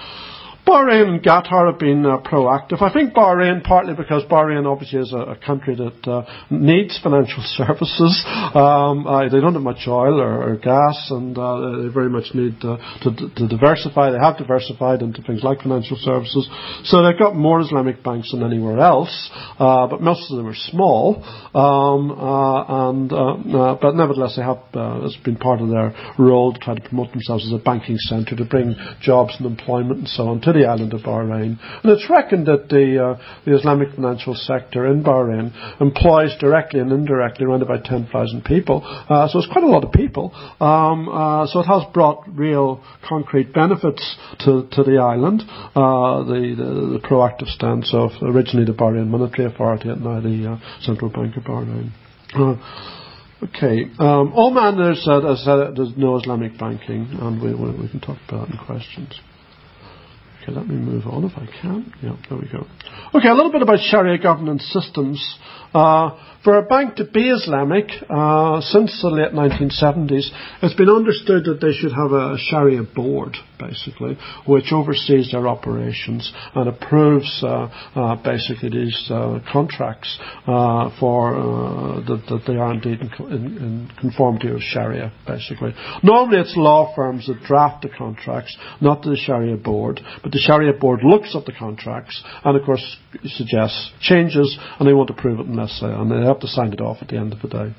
Bahrain and Qatar have been uh, proactive. I think Bahrain, partly because Bahrain obviously is a, a country that uh, needs financial services. Um, uh, they don't have much oil or, or gas, and uh, they very much need uh, to, to diversify. They have diversified into things like financial services. So they've got more Islamic banks than anywhere else, uh, but most of them are small. Um, uh, and uh, uh, but nevertheless, they have. Uh, it's been part of their role to try to promote themselves as a banking centre, to bring jobs and employment and so on to the island of Bahrain. And it's reckoned that the, uh, the Islamic financial sector in Bahrain employs directly and indirectly around about ten thousand people. Uh, so it's quite a lot of people. Um, uh, so it has brought real concrete benefits to, to the island. Uh, the, the, the proactive stance of originally the Bahrain Monetary Authority and now the uh, Central Bank of Bahrain. Uh, Okay. Um, Oman, there's, uh, there's, uh, there's no Islamic banking, and we, we, we can talk about that in questions. Okay, let me move on if I can. Yeah, there we go. Okay, a little bit about Sharia governance systems. Uh, for a bank to be Islamic, uh, since the late nineteen seventies, it's been understood that they should have a Sharia board, basically, which oversees their operations and approves uh, uh, basically these uh, contracts uh, for uh, that, that they are indeed in, in, in conformity with Sharia, basically. Normally it's law firms that draft the contracts, not the Sharia board, but the Sharia board looks at the contracts and, of course, suggests changes, and they won't approve it unless they, and they have to sign it off at the end of the day.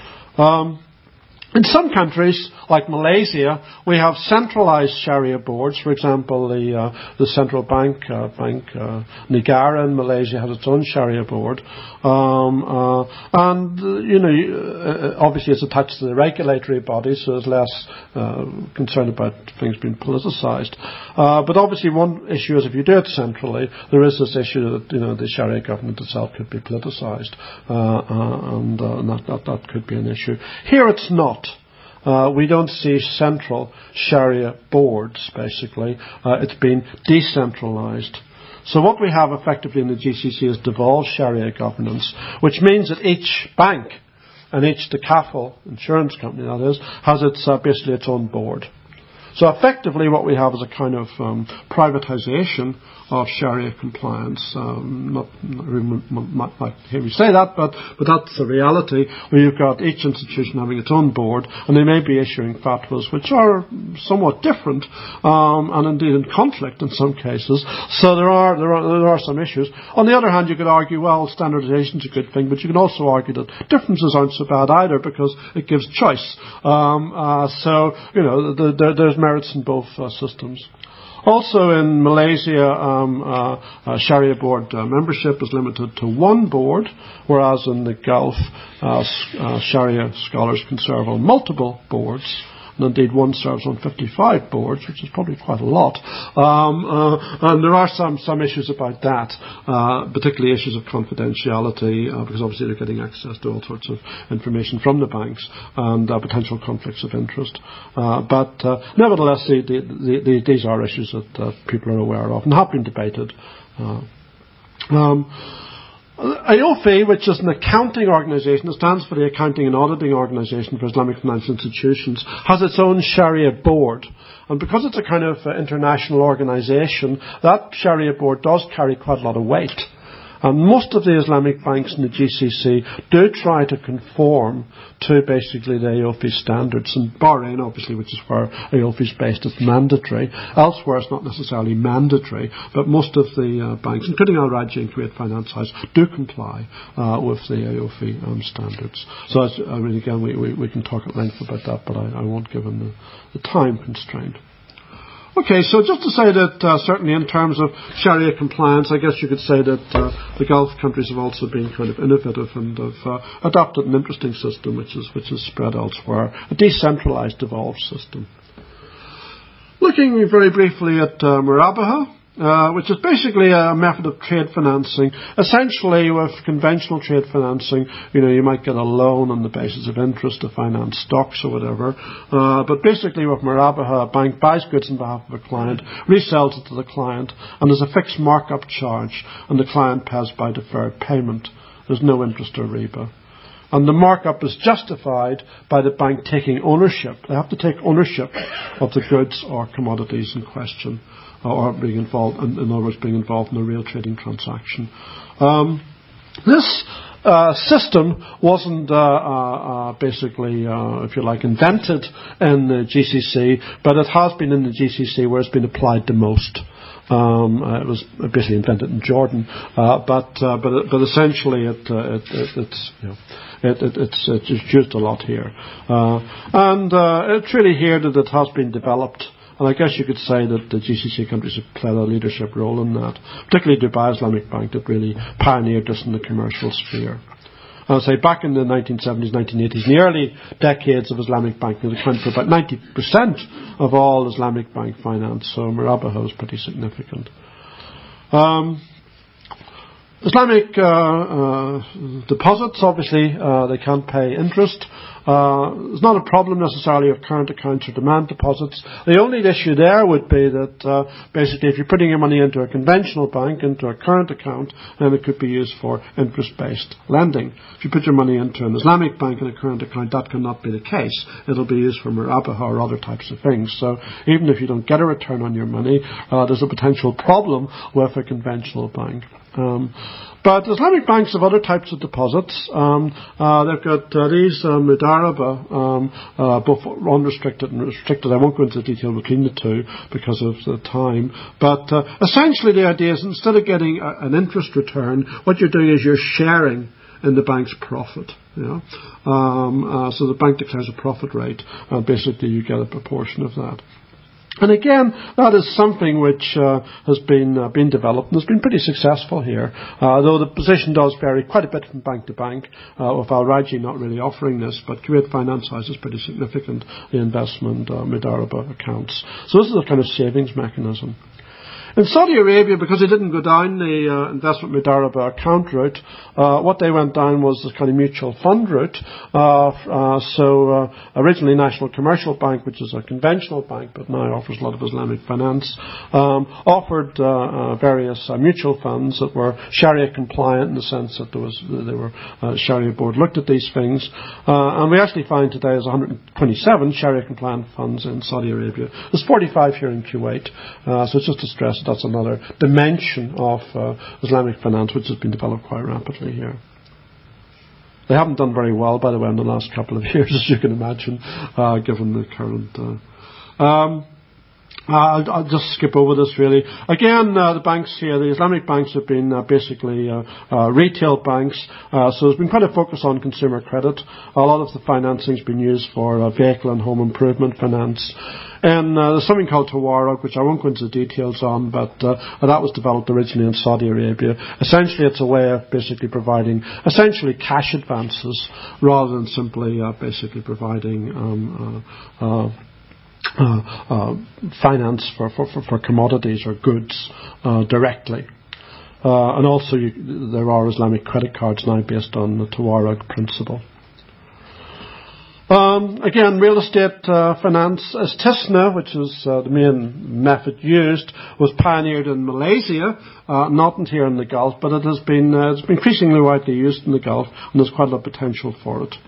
Um, In some countries, like Malaysia, we have centralised Sharia boards. For example, the uh, the central bank, uh, Bank uh, Negara in Malaysia has its own Sharia board, um, uh, and uh, you know, uh, obviously it's attached to the regulatory body, so there's less uh, concern about things being politicised. Uh, but obviously, one issue is if you do it centrally, there is this issue that you know the Sharia government itself could be politicised, uh, uh, and, uh, and that, that that could be an issue. Here, it's not. Uh, we don't see central Sharia boards, basically. Uh, it's been decentralised. So what we have effectively in the G C C is devolved Sharia governance, which means that each bank and each decafil insurance company, that is, has its uh, basically its own board. So effectively what we have is a kind of um, privatisation of Sharia compliance. Um, not, everyone might, might hear me say that, but, but that's the reality, where you've got each institution having its own board, and they may be issuing fatwas which are somewhat different, um, and indeed in conflict in some cases. So there are, there are there are some issues. On the other hand, you could argue, well, standardisation is a good thing, but you can also argue that differences aren't so bad either, because it gives choice. Um, uh, so, you know, the, the, there's merits in both uh, systems. Also in Malaysia, um, uh, uh, Sharia board uh, membership is limited to one board, whereas in the Gulf, uh, uh, Sharia scholars can serve on multiple boards. And indeed, one serves on fifty-five boards, which is probably quite a lot. Um, uh, and there are some, some issues about that, uh, particularly issues of confidentiality, uh, because obviously they're getting access to all sorts of information from the banks and uh, potential conflicts of interest. Uh, but uh, nevertheless, the, the, the, the, these are issues that uh, people are aware of and have been debated. Uh, um, A O F I, which is an accounting organisation, it stands for the Accounting and Auditing Organisation for Islamic Financial Institutions, has its own Sharia board. And because it's a kind of uh, international organisation, that Sharia board does carry quite a lot of weight. And most of the Islamic banks in the G C C do try to conform to basically the A O F I standards. And Bahrain, obviously, which is where A O F I is based, it's mandatory. Elsewhere, it's not necessarily mandatory, but most of the uh, banks, including Al Rajhi and Kuwait Finance House, do comply uh, with the A O F I um, standards. So, as, I mean, again, we, we, we can talk at length about that, but I, I won't given the, the time constraint. Okay, so just to say that uh, certainly in terms of Sharia compliance, I guess you could say that uh, the Gulf countries have also been kind of innovative and have uh, adopted an interesting system which is which is spread elsewhere, a decentralised, evolved system. Looking very briefly at uh, Murabaha, Uh, which is basically a method of trade financing. Essentially, with conventional trade financing, you know, you might get a loan on the basis of interest to finance stocks or whatever. Uh, but basically, with Murabaha, a bank buys goods on behalf of a client, resells it to the client, and there's a fixed markup charge, and the client pays by deferred payment. There's no interest or riba. And the markup is justified by the bank taking ownership. They have to take ownership of the goods or commodities in question, or being involved, in, in other words, being involved in a real trading transaction. Um, this uh, system wasn't uh, uh, uh, basically, uh, if you like, invented in the G C C, but it has been in the G C C where it's been applied the most. Um, uh, it was basically invented in Jordan, uh, but uh, but but essentially it, uh, it, it it's you know it, it, it's it's used a lot here, uh, and uh, it's really here that it has been developed. And I guess you could say that the G C C countries have played a leadership role in that, particularly Dubai Islamic Bank that really pioneered this in the commercial sphere. I would say back in the nineteen seventies, nineteen eighties, in the early decades of Islamic banking, it accounted for about ninety percent of all Islamic bank finance, so Murabaha was pretty significant. Um, Islamic uh, uh, deposits, obviously, uh, they can't pay interest. Uh, it's not a problem necessarily of current accounts or demand deposits. The only issue there would be that uh, basically if you're putting your money into a conventional bank, into a current account, then it could be used for interest-based lending. If you put your money into an Islamic bank in a current account, that cannot be the case. It'll be used for Murabaha or other types of things. So even if you don't get a return on your money, uh, there's a potential problem with a conventional bank. Um, but Islamic banks have other types of deposits. Um, uh, they've got uh, these uh, Mudaraba, um, uh, both unrestricted and restricted. I won't go into detail between the two because of the time. But uh, essentially the idea is instead of getting a, an interest return, what you're doing is you're sharing in the bank's profit. You know? um, uh, so the bank declares a profit rate. Uh, basically you get a proportion of that. And again, that is something which uh, has been uh, been developed and has been pretty successful here, uh, though the position does vary quite a bit from bank to bank, uh, with Al Rajhi not really offering this, but Kuwait Finance House is pretty significant, the investment uh, Mudaraba accounts. So this is a kind of savings mechanism. In Saudi Arabia, because they didn't go down the uh, investment Mudaraba account route, uh, what they went down was the kind of mutual fund route. Uh, uh, so uh, originally National Commercial Bank, which is a conventional bank but now offers a lot of Islamic finance, um, offered uh, uh, various uh, mutual funds that were Sharia compliant in the sense that there was they were uh, Sharia board looked at these things, uh, and we actually find today there's one hundred twenty-seven Sharia compliant funds in Saudi Arabia. There's forty-five here in Kuwait, uh, so it's just to stress that's another dimension of uh, Islamic finance which has been developed quite rapidly here. They haven't done very well, by the way, in the last couple of years, as you can imagine, uh, given the current... Uh, um, Uh, I'll, I'll just skip over this really. Again, uh, the banks here, the Islamic banks have been uh, basically uh, uh, retail banks, uh, so there's been quite a focus on consumer credit. A lot of the financing has been used for uh, vehicle and home improvement finance. And uh, there's something called Tawarruk, which I won't go into the details on, but uh, that was developed originally in Saudi Arabia. Essentially, it's a way of basically providing essentially cash advances rather than simply uh, basically providing um, uh, uh, Uh, uh, finance for, for, for commodities or goods uh, directly. Uh, and also you, there are Islamic credit cards now based on the Tawarruk principle. Um, again, real estate uh, finance, Istisna, which is uh, the main method used, was pioneered in Malaysia, uh, not here in the Gulf, but it has been uh, it's been increasingly widely used in the Gulf, and there's quite a lot of potential for it.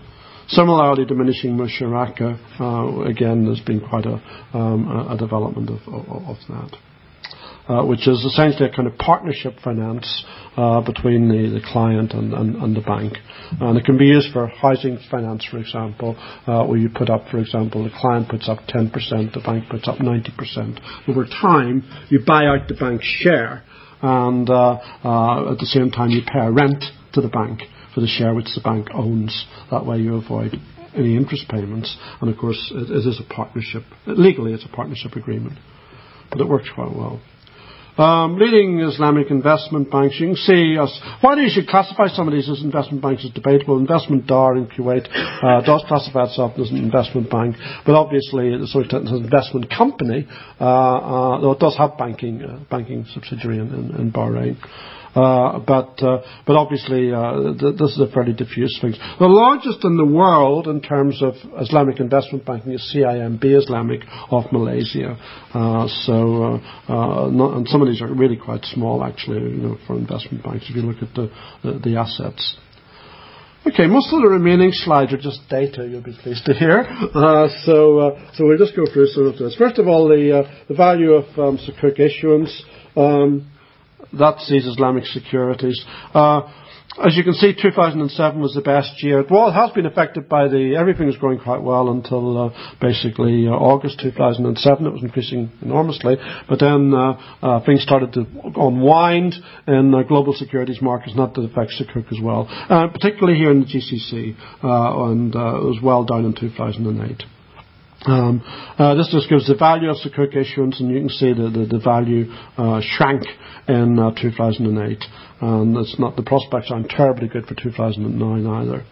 Similarly, diminishing musharaka, uh, again, there's been quite a, um, a development of, of, of that. Uh, which is essentially a kind of partnership finance uh, between the, the client and, and, and the bank. And it can be used for housing finance, for example, uh, where you put up, for example, the client puts up ten percent, the bank puts up ninety percent. Over time, you buy out the bank's share, and uh, uh, at the same time you pay a rent to the bank for the share which the bank owns. That way you avoid any interest payments. And of course, it, it is a partnership. Legally, it's a partnership agreement. But it works quite well. Um, leading Islamic investment banks, you can see us. Whether you should classify some of these as investment banks is debatable. Investment Dar in Kuwait uh, does classify itself as an investment bank, but obviously it's an investment company, uh, uh, though it does have banking uh, banking subsidiary in, in, in Bahrain. Uh, but uh, but obviously uh, th- this is a fairly diffuse thing. The largest in the world in terms of Islamic investment banking is C I M B Islamic of Malaysia. Uh, so uh, uh, not, and some of these are really quite small, actually, you know, for investment banks. If you look at the the, the assets. Okay, most of the remaining slides are just data, you'll be pleased to hear. Uh, so uh, so we'll just go through some of this. First of all, the uh, the value of um, Sukuk issuance. Um, That's these Islamic securities. Uh, as you can see, two thousand seven was the best year. It was, has been affected by the, everything was going quite well until uh, basically uh, August two thousand seven. It was increasing enormously. But then uh, uh, things started to unwind in uh, global securities markets, not that affects Sukuk as well. Uh, particularly here in the G C C. Uh, and uh, it was well down in two thousand eight. Um, uh, this just gives the value of Sukuk issuance, and you can see the, the, the value uh, shrank in uh, two thousand eight. And it's not, the prospects aren't terribly good for two thousand nine either.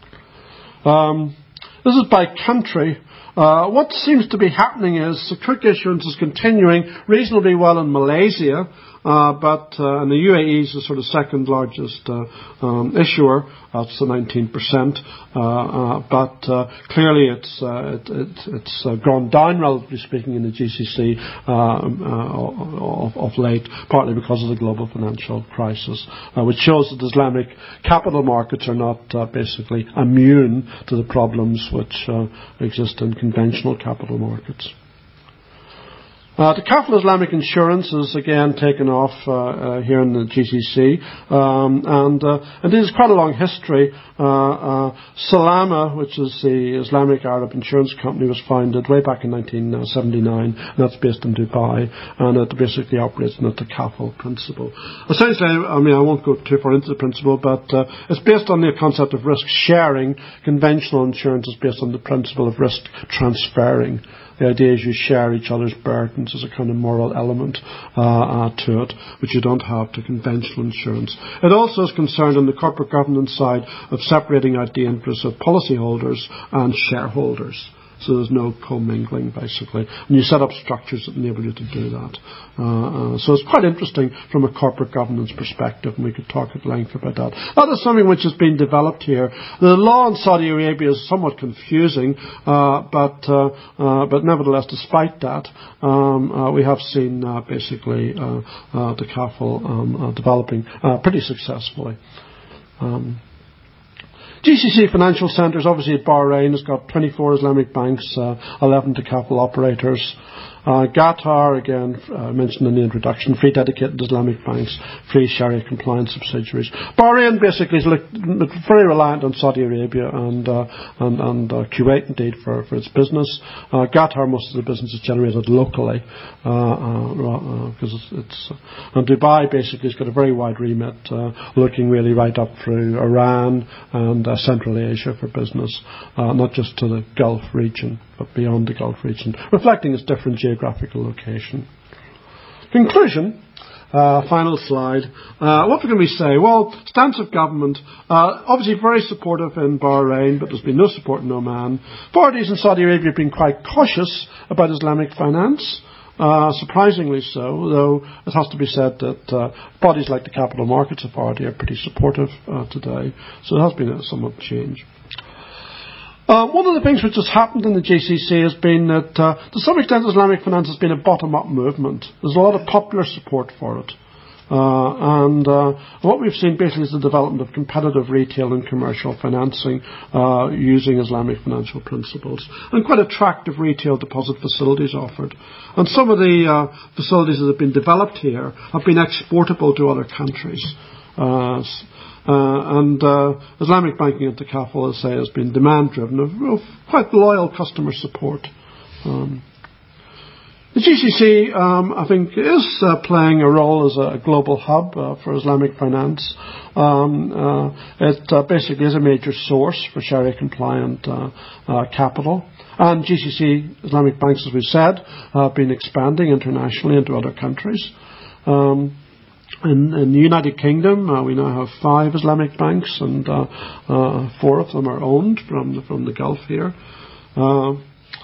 Um, this is by country. Uh, what seems to be happening is Sukuk issuance is continuing reasonably well in Malaysia, uh, but uh, and the U A E is the sort of second largest uh, um, issuer. That's the nineteen percent. Uh, uh, but uh, clearly it's uh, it, it, it's uh, gone down, relatively speaking, in the G C C uh, uh, of, of late, partly because of the global financial crisis, uh, which shows that Islamic capital markets are not uh, basically immune to the problems which uh, exist in conventional capital markets. Uh, the Kafala Islamic Insurance is again taken off uh, uh, here in the G C C, um, and uh, and this is quite a long history. Uh, uh, Salama, which is the Islamic Arab Insurance Company, was founded way back in nineteen seventy-nine, and that's based in Dubai, and it basically operates on the Kafala principle. Essentially, I mean, I won't go too far into the principle, but uh, it's based on the concept of risk sharing. Conventional insurance is based on the principle of risk transferring. The idea is you share each other's burdens as a kind of moral element uh, uh, to it, which you don't have to conventional insurance. It also is concerned on the corporate governance side of separating out the interests of policyholders and shareholders. So there's no commingling, basically. And you set up structures that enable you to do that. Uh, uh, so it's quite interesting from a corporate governance perspective, and we could talk at length about that. That is something which has been developed here. The law in Saudi Arabia is somewhat confusing, uh, but uh, uh, but nevertheless, despite that, um, uh, we have seen uh, basically uh, uh, the Kafal um, uh, developing uh, pretty successfully. Um, G C C Financial Centres, obviously at Bahrain, has got twenty-four Islamic banks, uh, eleven Takaful operators. Uh, Qatar, again, uh, mentioned in the introduction, three dedicated Islamic banks, three Sharia compliant subsidiaries. Bahrain basically is looked, very reliant on Saudi Arabia and uh, and, and uh, Kuwait indeed for, for its business. Uh, Qatar, most of the business is generated locally because uh, uh, uh, it's, it's uh, and Dubai basically has got a very wide remit, uh, looking really right up through Iran and uh, Central Asia for business, uh, not just to the Gulf region, but beyond the Gulf region, reflecting its different geographical location. Conclusion, uh, final slide. Uh, what can we say? Well, stance of government, uh, obviously very supportive in Bahrain, but there's been no support in Oman. Parties in Saudi Arabia have been quite cautious about Islamic finance. Uh, surprisingly so, though it has to be said that uh, bodies like the Capital Markets Authority are pretty supportive uh, today. So there has been a somewhat change. Uh, one of the things which has happened in the G C C has been that, uh, to some extent, Islamic finance has been a bottom-up movement. There's a lot of popular support for it. Uh, and uh, what we've seen basically is the development of competitive retail and commercial financing uh, using Islamic financial principles, and quite attractive retail deposit facilities offered. And some of the uh, facilities that have been developed here have been exportable to other countries. Uh, uh, and uh, Islamic banking at Takaful, as I say, has been demand-driven, of, of quite loyal customer support. Um, The G C C, um, I think, is uh, playing a role as a global hub uh, for Islamic finance. Um, uh, it uh, basically is a major source for Sharia-compliant uh, uh, capital. And G C C Islamic banks, as we said, have been expanding internationally into other countries. Um, in, in the United Kingdom, uh, we now have five Islamic banks, and uh, uh, four of them are owned from the, from the Gulf here. Uh,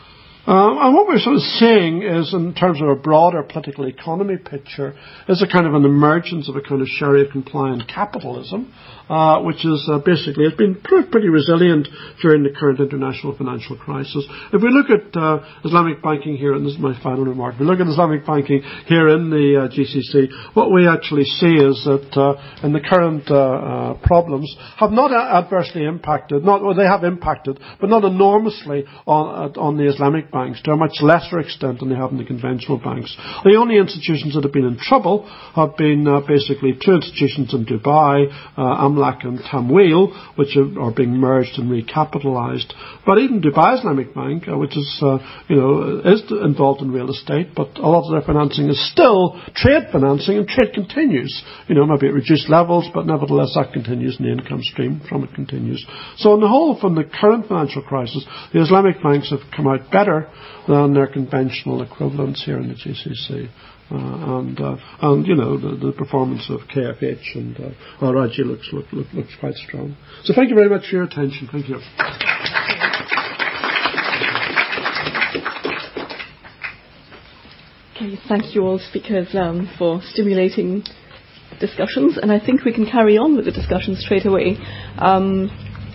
Uh, and what we're sort of seeing is, in terms of a broader political economy picture, is a kind of an emergence of a kind of Sharia-compliant capitalism, uh, which is uh, basically has been proved pretty resilient during the current international financial crisis. If we look at uh, Islamic banking here, and this is my final remark, if we look at Islamic banking here in the uh, G C C, what we actually see is that uh, in the current uh, uh, problems have not adversely impacted, not well, they have impacted, but not enormously on, uh, on the Islamic banking. Banks to a much lesser extent than they have in the conventional banks. The only institutions that have been in trouble have been uh, basically two institutions in Dubai, uh, Amlak and Tamwil, which are, are being merged and recapitalized. But even Dubai Islamic Bank, uh, which is, uh, you know, is involved in real estate, but a lot of their financing is still trade financing, and trade continues. You know, maybe at reduced levels, but nevertheless that continues, and the income stream from it continues. So on the whole, from the current financial crisis, the Islamic banks have come out better than their conventional equivalents here in the G C C. Uh, and, uh, and, you know, the, the performance of K F H and uh, Al Rajhi looks, look, look, looks quite strong. So thank you very much for your attention. Thank you. Okay, thank you all speakers um, for stimulating discussions, and I think we can carry on with the discussion straight away. Um,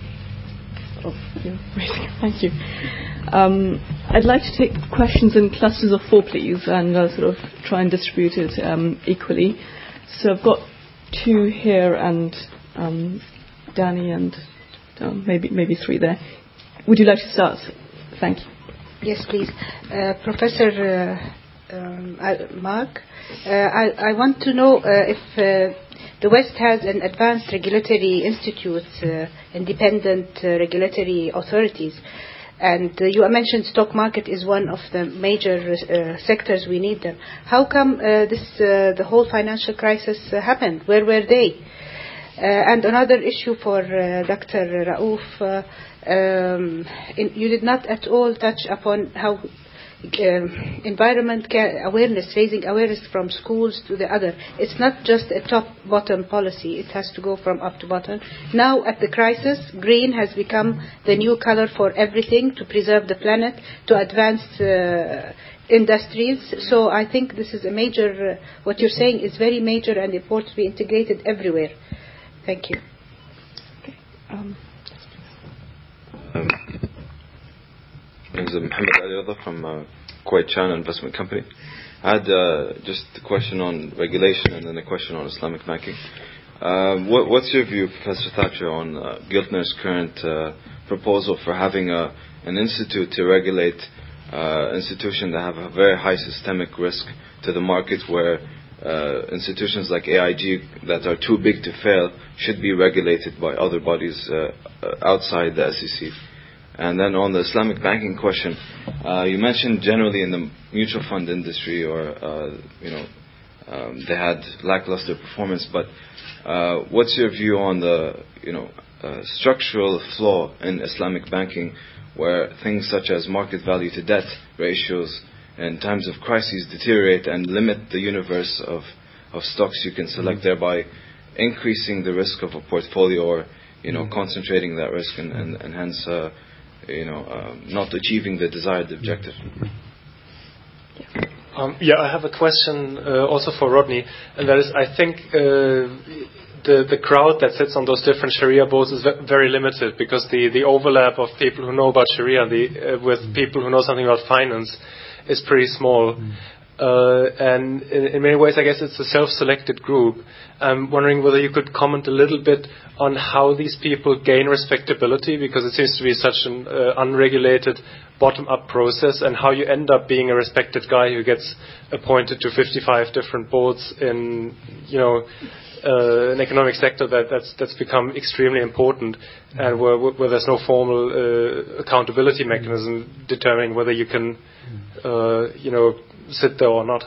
oh, you're raising. Thank you. Um, I'd like to take questions in clusters of four, please, and uh, sort of try and distribute it um, equally. So I've got two here, and um, Danny, and um, maybe maybe three there. Would you like to start? Thank you. Yes, please. Uh, Professor uh, um, Mark, uh, I, I want to know uh, if uh, the West has an advanced regulatory institute, uh, independent uh, regulatory authorities. And uh, you mentioned stock market is one of the major uh, sectors we need them. How come uh, this uh, the whole financial crisis uh, happened? Where were they? Uh, and another issue for uh, Doctor Raouf, uh, um, in, you did not at all touch upon how uh, environment care awareness, raising awareness from schools to the other. It's not just a top-bottom policy. It has to go from up to bottom. Now, at the crisis, green has become the new color for everything, to preserve the planet, to advance uh, industries. So I think this is a major, uh, what you're saying is very major and important to be integrated everywhere. Thank you. Okay. Um, Um, my name is Mohammed Ali Rada from uh, Kuwait China Investment Company. I had uh, just a question on regulation and then a question on Islamic banking. Um, what, what's your view, Professor Thatcher, on uh, Giltner's current uh, proposal for having a, an institute to regulate uh, institutions that have a very high systemic risk to the market, where uh, institutions like A I G that are too big to fail should be regulated by other bodies uh, outside the S E C? And then on the Islamic banking question, uh, you mentioned generally in the mutual fund industry, or uh, you know, um, they had lackluster performance. But uh, what's your view on the you know uh, structural flaw in Islamic banking, where things such as market value to debt ratios in times of crises deteriorate and limit the universe of of stocks you can select, mm-hmm. thereby increasing the risk of a portfolio, or you know, mm-hmm. concentrating that risk, and, and, and hence uh, you know uh, not achieving the desired objective. Um, yeah, I have a question uh, also for Rodney, and that is, I think uh, the the crowd that sits on those different Sharia boards is ve- very limited, because the, the overlap of people who know about Sharia the, uh, with people who know something about finance is pretty small. Mm. Uh, and in, in many ways, I guess it's a self-selected group. I'm wondering whether you could comment a little bit on how these people gain respectability, because it seems to be such an uh, unregulated bottom-up process, and how you end up being a respected guy who gets appointed to fifty-five different boards in, you know, uh, an economic sector that, that's, that's become extremely important, and where, where there's no formal uh, accountability mechanism determining whether you can, uh, you know, sit there or not.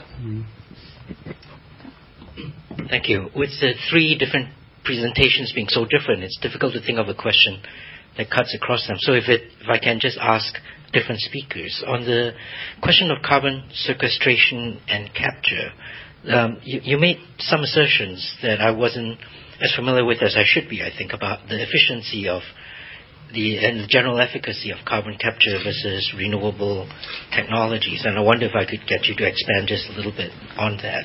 Thank you. With the three different presentations being so different, it's difficult to think of a question that cuts across them. So if it, if I can just ask different speakers on the question of carbon sequestration and capture, um, you, you made some assertions that I wasn't as familiar with as I should be. I think about the efficiency of the and the general efficacy of carbon capture versus renewable technologies, and I wonder if I could get you to expand just a little bit on that.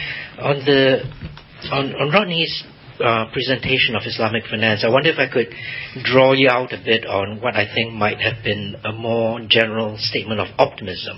On the on, on Rodney's uh, presentation of Islamic finance, I wonder if I could draw you out a bit on what I think might have been a more general statement of optimism.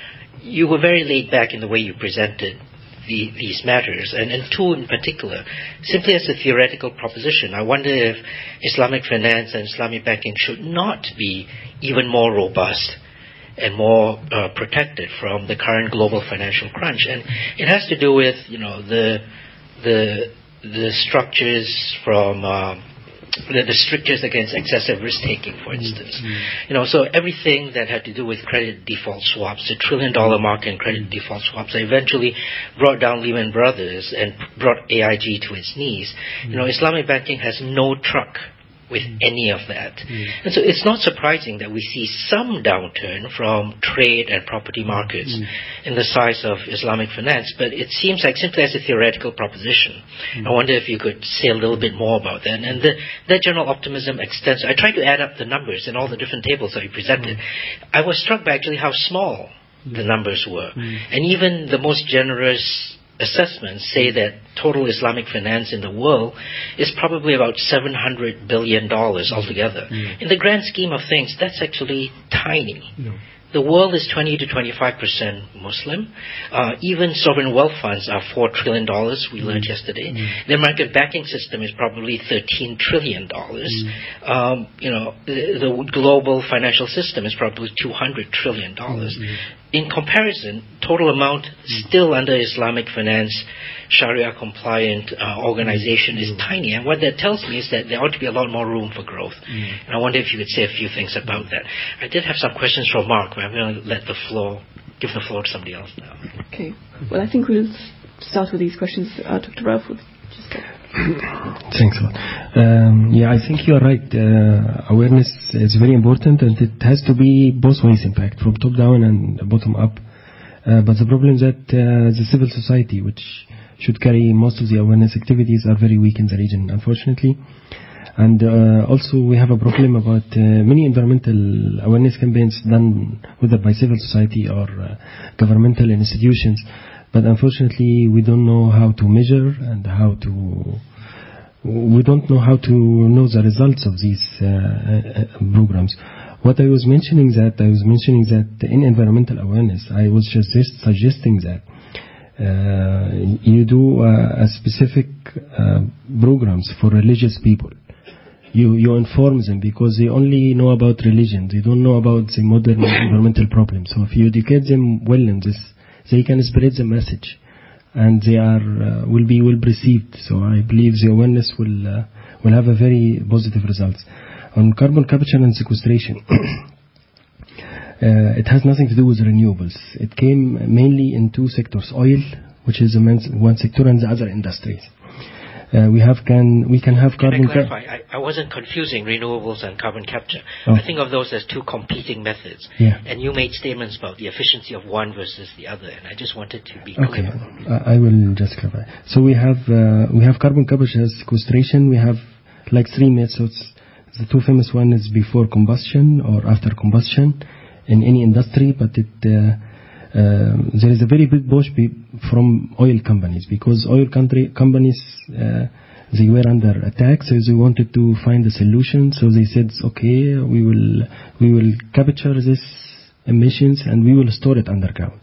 You were very laid back in the way you presented The, these matters, and, and two in particular, simply as a theoretical proposition. I wonder if Islamic finance and Islamic banking should not be even more robust and more uh, protected from the current global financial crunch. And it has to do with, you know, the the the structures from um, the, the strictures against excessive risk-taking, for instance. Mm-hmm. You know, so everything that had to do with credit default swaps, the trillion-dollar market in credit default swaps, that eventually brought down Lehman Brothers and brought A I G to its knees. Mm-hmm. You know, Islamic banking has no truck with any of that. Mm. And so it's not surprising that we see some downturn from trade and property markets mm. in the size of Islamic finance, but it seems like simply as a theoretical proposition. Mm. I wonder if you could say a little bit more about that. And the, that general optimism extends. I tried to add up the numbers in all the different tables that you presented. Mm. I was struck by actually how small mm. the numbers were. Mm. And even the most generous assessments say that total Islamic finance in the world is probably about seven hundred billion dollars altogether. Mm. In the grand scheme of things, that's actually tiny. No. The world is twenty to twenty-five percent Muslim. Uh, even sovereign wealth funds are four trillion dollars, we learned mm. yesterday. Mm. The American banking system is probably thirteen trillion dollars. Mm. Um, you know, the, the global financial system is probably two hundred trillion dollars. Mm. In comparison, total amount still under Islamic finance, Sharia-compliant uh, organization is tiny. And what that tells me is that there ought to be a lot more room for growth. Mm. And I wonder if you could say a few things about that. I did have some questions from Mark, but I'm going to let the floor, give the floor to somebody else now. Okay. Well, I think we'll start with these questions. Uh, Doctor Ralph, just go. Thanks a lot. Um, yeah, I think you're right. Uh, awareness is very important, and it has to be both ways, in fact, from top down and bottom up. Uh, but the problem is that uh, the civil society, which should carry most of the awareness activities, are very weak in the region, unfortunately. And uh, also we have a problem about uh, many environmental awareness campaigns done whether by civil society or uh, governmental institutions. But unfortunately, we don't know how to measure and how to. We don't know how to know the results of these uh, uh, programs. What I was mentioning that I was mentioning that in environmental awareness, I was just suggesting that uh, you do uh, a specific uh, programs for religious people. You you inform them because they only know about religion. They don't know about the modern environmental problems. So if you educate them well in this, they can spread the message, and they are uh, will be well received. So I believe the awareness will uh, will have a very positive results. On carbon capture and sequestration, uh, it has nothing to do with renewables. It came mainly in two sectors: oil, which is one sector, and the other industries. Uh, we have can we can have can carbon. I clarify? Ca- I, I wasn't confusing renewables and carbon capture. Oh. I think of those as two competing methods. Yeah. And you made statements about the efficiency of one versus the other, and I just wanted to be clear. Okay, uh, I will just clarify. So we have uh, we have carbon capture and sequestration. We have like three methods. The two famous one is before combustion or after combustion in any industry, but it. Uh, Uh, there is a very big push be from oil companies because oil country companies uh, they were under attack, so they wanted to find a solution. So they said, okay, we will we will capture these emissions and we will store it underground.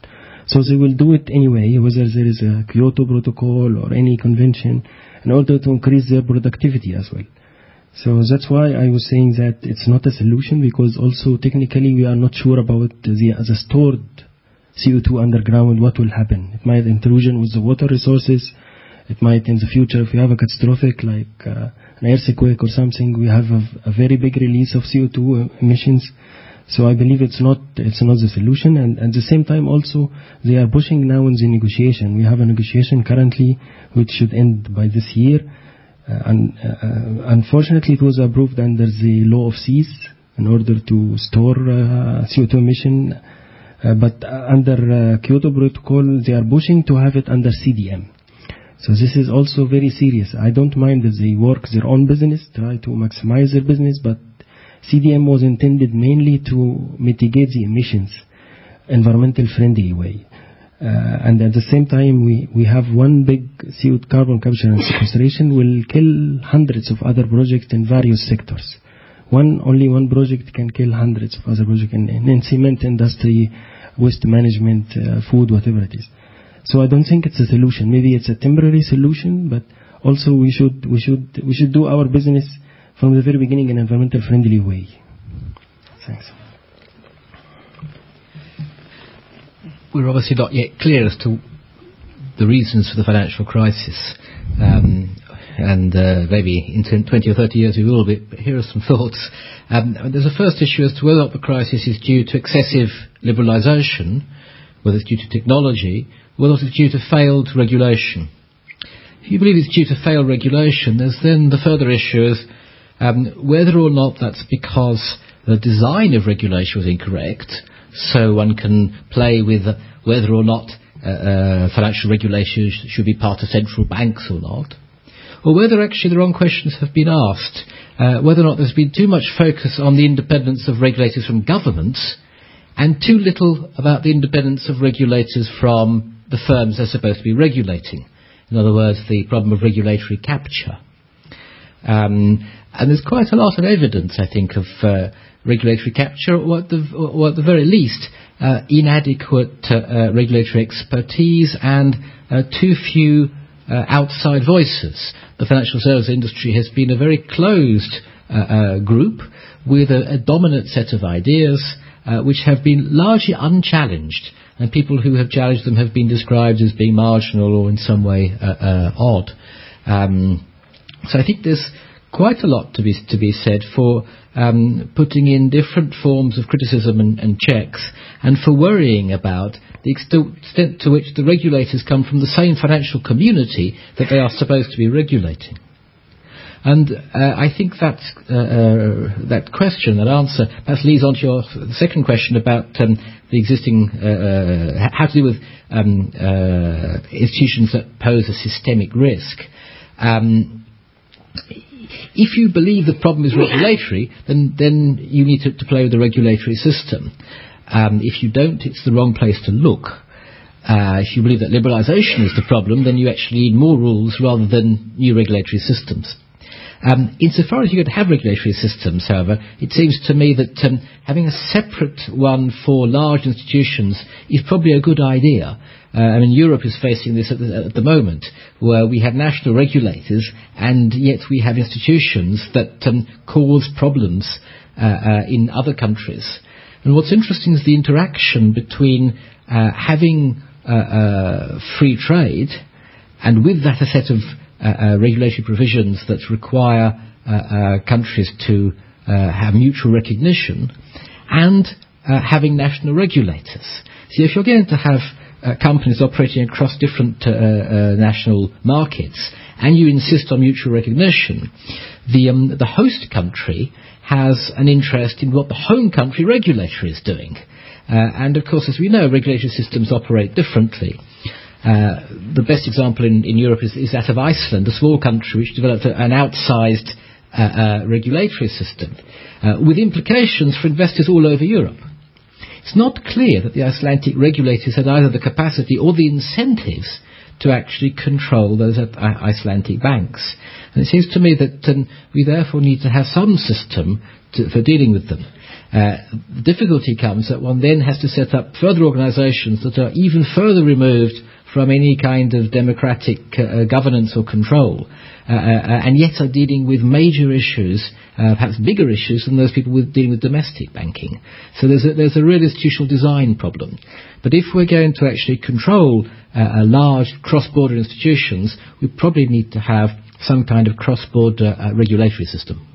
So they will do it anyway, whether there is a Kyoto Protocol or any convention, in order to increase their productivity as well. So that's why I was saying that it's not a solution, because also technically we are not sure about the, the stored C O two underground, what will happen. It might intrusion with the water resources. It might in the future, if we have a catastrophic like uh, an earthquake or something, we have a, a very big release of C O two emissions. So I believe it's not it's not the solution. And at the same time also, they are pushing now in the negotiation. We have a negotiation currently which should end by this year. Uh, and, uh, unfortunately, it was approved under the law of seas in order to store uh, C O two emission. Uh, but uh, under uh, Kyoto Protocol, they are pushing to have it under C D M. So this is also very serious. I don't mind if they work their own business, try to maximize their business, but C D M was intended mainly to mitigate the emissions, environmental friendly way. Uh, and at the same time, we, we have one big C O two carbon capture and sequestration will kill hundreds of other projects in various sectors. One, only one project can kill hundreds of other projects in, in cement industry, waste management, uh, food, whatever it is. So I don't think it's a solution. Maybe it's a temporary solution, but also we should, we should, we should do our business from the very beginning in an environmental friendly way. Thanks. We're obviously not yet clear as to the reasons for the financial crisis. Um, and uh, maybe in twenty or thirty years we will be. But here are some thoughts. Um, there's a first issue as to whether or not the crisis is due to excessive liberalisation, whether it's due to technology, whether it's due to failed regulation. If you believe it's due to failed regulation, there's then the further issue is um, whether or not that's because the design of regulation was incorrect, so one can play with whether or not uh, uh, financial regulation sh- should be part of central banks or not, or whether actually the wrong questions have been asked, uh, whether or not there's been too much focus on the independence of regulators from governments and too little about the independence of regulators from the firms they're supposed to be regulating. In other words, the problem of regulatory capture. Um, and there's quite a lot of evidence, I think, of uh, regulatory capture, or at the, or at the very least, uh, inadequate uh, uh, regulatory expertise and uh, too few uh, outside voices. The financial services industry has been a very closed uh, uh, group with a, a dominant set of ideas uh, which have been largely unchallenged, and people who have challenged them have been described as being marginal or in some way uh, uh, odd. Um, so I think there's quite a lot to be to be said for um, putting in different forms of criticism and, and checks, and for worrying about the extent to which the regulators come from the same financial community that they are supposed to be regulating. And uh, I think that uh, uh, that question, that answer, perhaps leads on to your second question about um, the existing, uh, uh, how to deal with um, uh, institutions that pose a systemic risk. Um, if you believe the problem is regulatory, then, then you need to, to play with the regulatory system. Um, if you don't, it's the wrong place to look. Uh, if you believe that liberalisation is the problem, then you actually need more rules rather than new regulatory systems. Um, insofar as you could have regulatory systems, however, it seems to me that um, having a separate one for large institutions is probably a good idea. Uh, I mean, Europe is facing this at the, at the moment, where we have national regulators, and yet we have institutions that um, cause problems uh, uh, in other countries. And what's interesting is the interaction between uh, having uh, uh, free trade, and with that a set of Uh, uh, regulatory provisions that require uh, uh, countries to uh, have mutual recognition, and uh, having national regulators. See, if you're going to have uh, companies operating across different uh, uh, national markets, and you insist on mutual recognition, the um, the host country has an interest in what the home country regulator is doing. Uh, and of course, as we know, regulatory systems operate differently. Uh, the best example in, in Europe is, is that of Iceland, a small country which developed a, an outsized uh, uh, regulatory system uh, with implications for investors all over Europe. It's not clear that the Icelandic regulators had either the capacity or the incentives to actually control those uh, Icelandic banks. And it seems to me that um, we therefore need to have some system to, for dealing with them. Uh, the difficulty comes that one then has to set up further organisations that are even further removed from any kind of democratic uh, governance or control, uh, uh, and yet are dealing with major issues, uh, perhaps bigger issues than those people with dealing with domestic banking. So there's a, there's a real institutional design problem. But if we're going to actually control uh, large cross-border institutions, we probably need to have some kind of cross-border uh, regulatory system.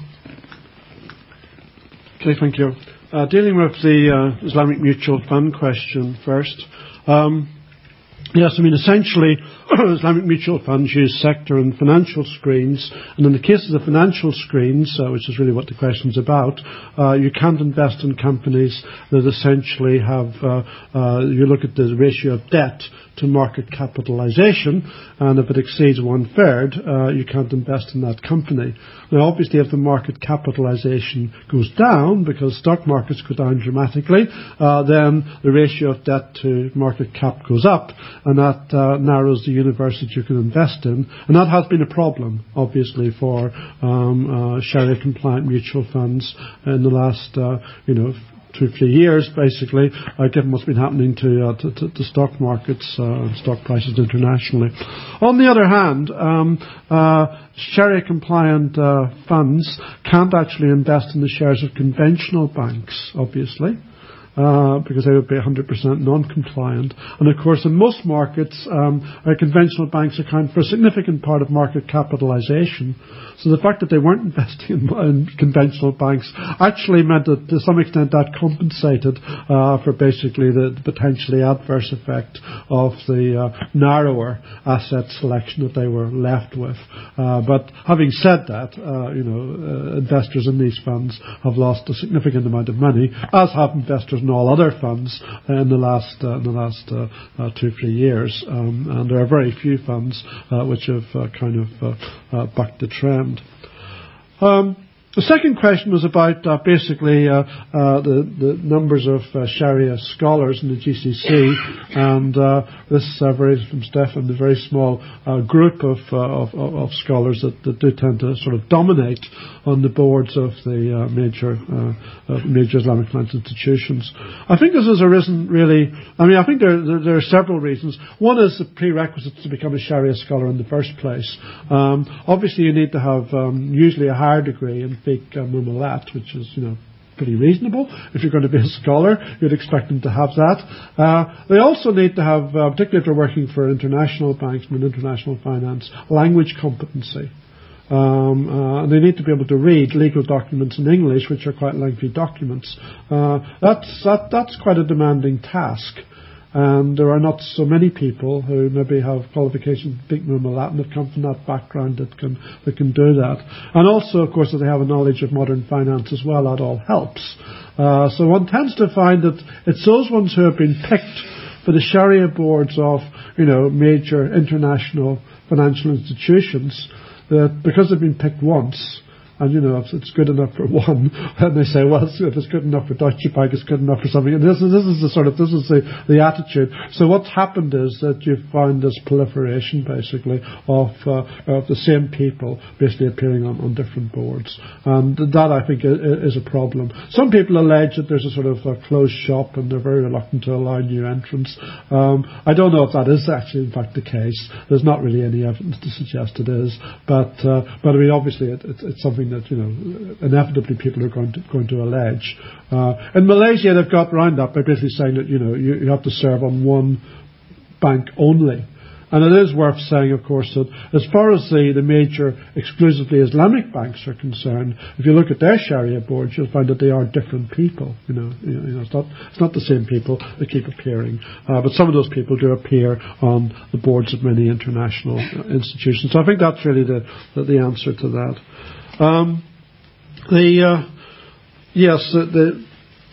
Okay, thank you. Uh, dealing with the uh, Islamic mutual fund question first. Um, yes, I mean, essentially, Islamic mutual funds use sector and financial screens, and in the case of the financial screens, uh, which is really what the question's about, uh, you can't invest in companies that essentially have, uh, uh, you look at the ratio of debt to market capitalisation, and if it exceeds one third, uh, you can't invest in that company. Now, obviously, if the market capitalisation goes down, because stock markets go down dramatically, uh, then the ratio of debt to market cap goes up, and that uh, narrows the universe that you can invest in. And that has been a problem, obviously, for um, uh, Sharia-compliant mutual funds in the last, uh, you know, two, three years, basically, uh, given what's been happening to, uh, to, to, to stock markets uh, and stock prices internationally. On the other hand, um, uh, Sharia-compliant uh, funds can't actually invest in the shares of conventional banks, obviously. Uh, because they would be one hundred percent non-compliant. And of course, in most markets, um, uh, conventional banks account for a significant part of market capitalisation. So the fact that they weren't investing in, in conventional banks actually meant that to some extent that compensated uh, for basically the, the potentially adverse effect of the uh, narrower asset selection that they were left with. Uh, but having said that, uh, you know, uh, investors in these funds have lost a significant amount of money, as have investors in all other funds uh, in the last uh, in the last uh, uh, two three years, um, and there are very few funds uh, which have uh, kind of uh, uh, bucked the trend. Um, The second question was about uh, basically uh, uh, the, the numbers of uh, Sharia scholars in the G C C, and uh, this uh, varies from Stefan, the very small uh, group of, uh, of, of scholars that, that do tend to sort of dominate on the boards of the uh, major uh, of major Islamic financial institutions. I think this has arisen really. I mean, I think there, there, there are several reasons. One is the prerequisites to become a Sharia scholar in the first place. Um, obviously, you need to have um, usually a higher degree in fiqh uh, muamalat, which is, you know, pretty reasonable. If you're going to be a scholar, you'd expect them to have that. Uh, they also need to have, uh, particularly if they're working for international banks and international finance, language competency. Um, uh, and they need to be able to read legal documents in English, which are quite lengthy documents. Uh, that's that, that's quite a demanding task. And there are not so many people who maybe have qualifications in fiqh muamalat and have come from that background that can that can do that. And also, of course, that they have a knowledge of modern finance as well. That all helps. Uh, so one tends to find that it's those ones who have been picked for the Sharia boards of, you know, major international financial institutions, that because they've been picked once, and, you know, if it's good enough for one, and they say, well, if it's good enough for Deutsche Bank, it's good enough for something. And this is, this is the sort of, this is the, the attitude. So what's happened is that you've found this proliferation, basically, of, uh, of the same people basically appearing on, on different boards. And that, I think, is, is a problem. Some people allege that there's a sort of a closed shop and they're very reluctant to allow new entrants. Um, I don't know if that is actually, in fact, the case. There's not really any evidence to suggest it is. But, uh, but I mean, obviously, it, it, it's something that, you know, inevitably people are going to, going to allege. Uh, in Malaysia, they've got round up by basically saying that, you know, you, you have to serve on one bank only. And it is worth saying, of course, that as far as the, the major exclusively Islamic banks are concerned, if you look at their Sharia boards, you'll find that they are different people. You know, you know it's not it's not the same people that keep appearing. Uh, but some of those people do appear on the boards of many international institutions. So I think that's really the the, the answer to that. Um, the uh, yes, the, the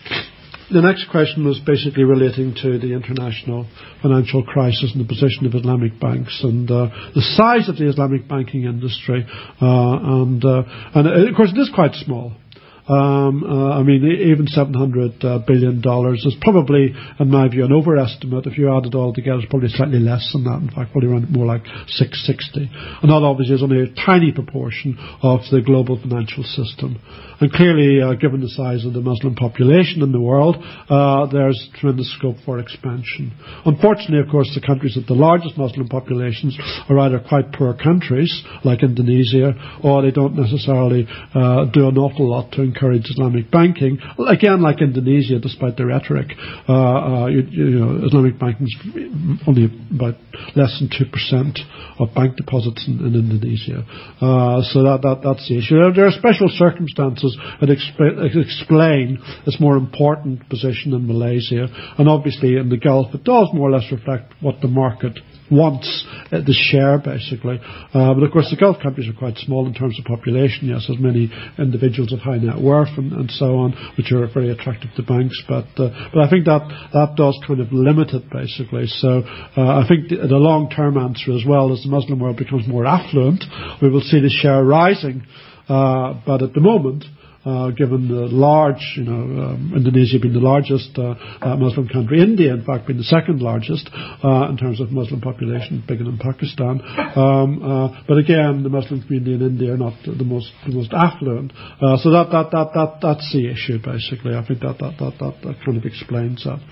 the next question was basically relating to the international financial crisis and the position of Islamic banks and uh, the size of the Islamic banking industry, uh, and uh, and uh, of course it is quite small. Um, uh, I mean, even seven hundred uh, billion dollars is probably, in my view, an overestimate. If you add it all together, it's probably slightly less than that. In fact, probably around more like six hundred sixty. And that obviously is only a tiny proportion of the global financial system. And clearly, uh, given the size of the Muslim population in the world, uh, there's tremendous scope for expansion. Unfortunately, of course, the countries with the largest Muslim populations are either quite poor countries, like Indonesia, or they don't necessarily uh, do an awful lot to encourage Islamic banking. Again, like Indonesia, despite the rhetoric, uh, uh, you, you know, Islamic banking is only about less than two percent of bank deposits in, in Indonesia. Uh, so that, that that's the issue. There, there are special circumstances that exp- explain its more important position in Malaysia, and obviously in the Gulf it does more or less reflect what the market wants, uh, the share basically. Uh, but of course the Gulf countries are quite small in terms of population. Yes, there's many individuals of high net worth and, and so on, which are very attractive to banks. But uh, but I think that that does kind of limit it basically. So uh, I think the, the long-term answer as well, as the Muslim world becomes more affluent, we will see the share rising. Uh, but at the moment, Uh, given the large, you know, um, Indonesia being the largest uh, uh, Muslim country, India, in fact, being the second largest uh, in terms of Muslim population, bigger than Pakistan. Um, uh, but again, the Muslim community in India are not the most the most affluent. Uh, so that, that that that that's the issue, basically. I think that that that that, that kind of explains that.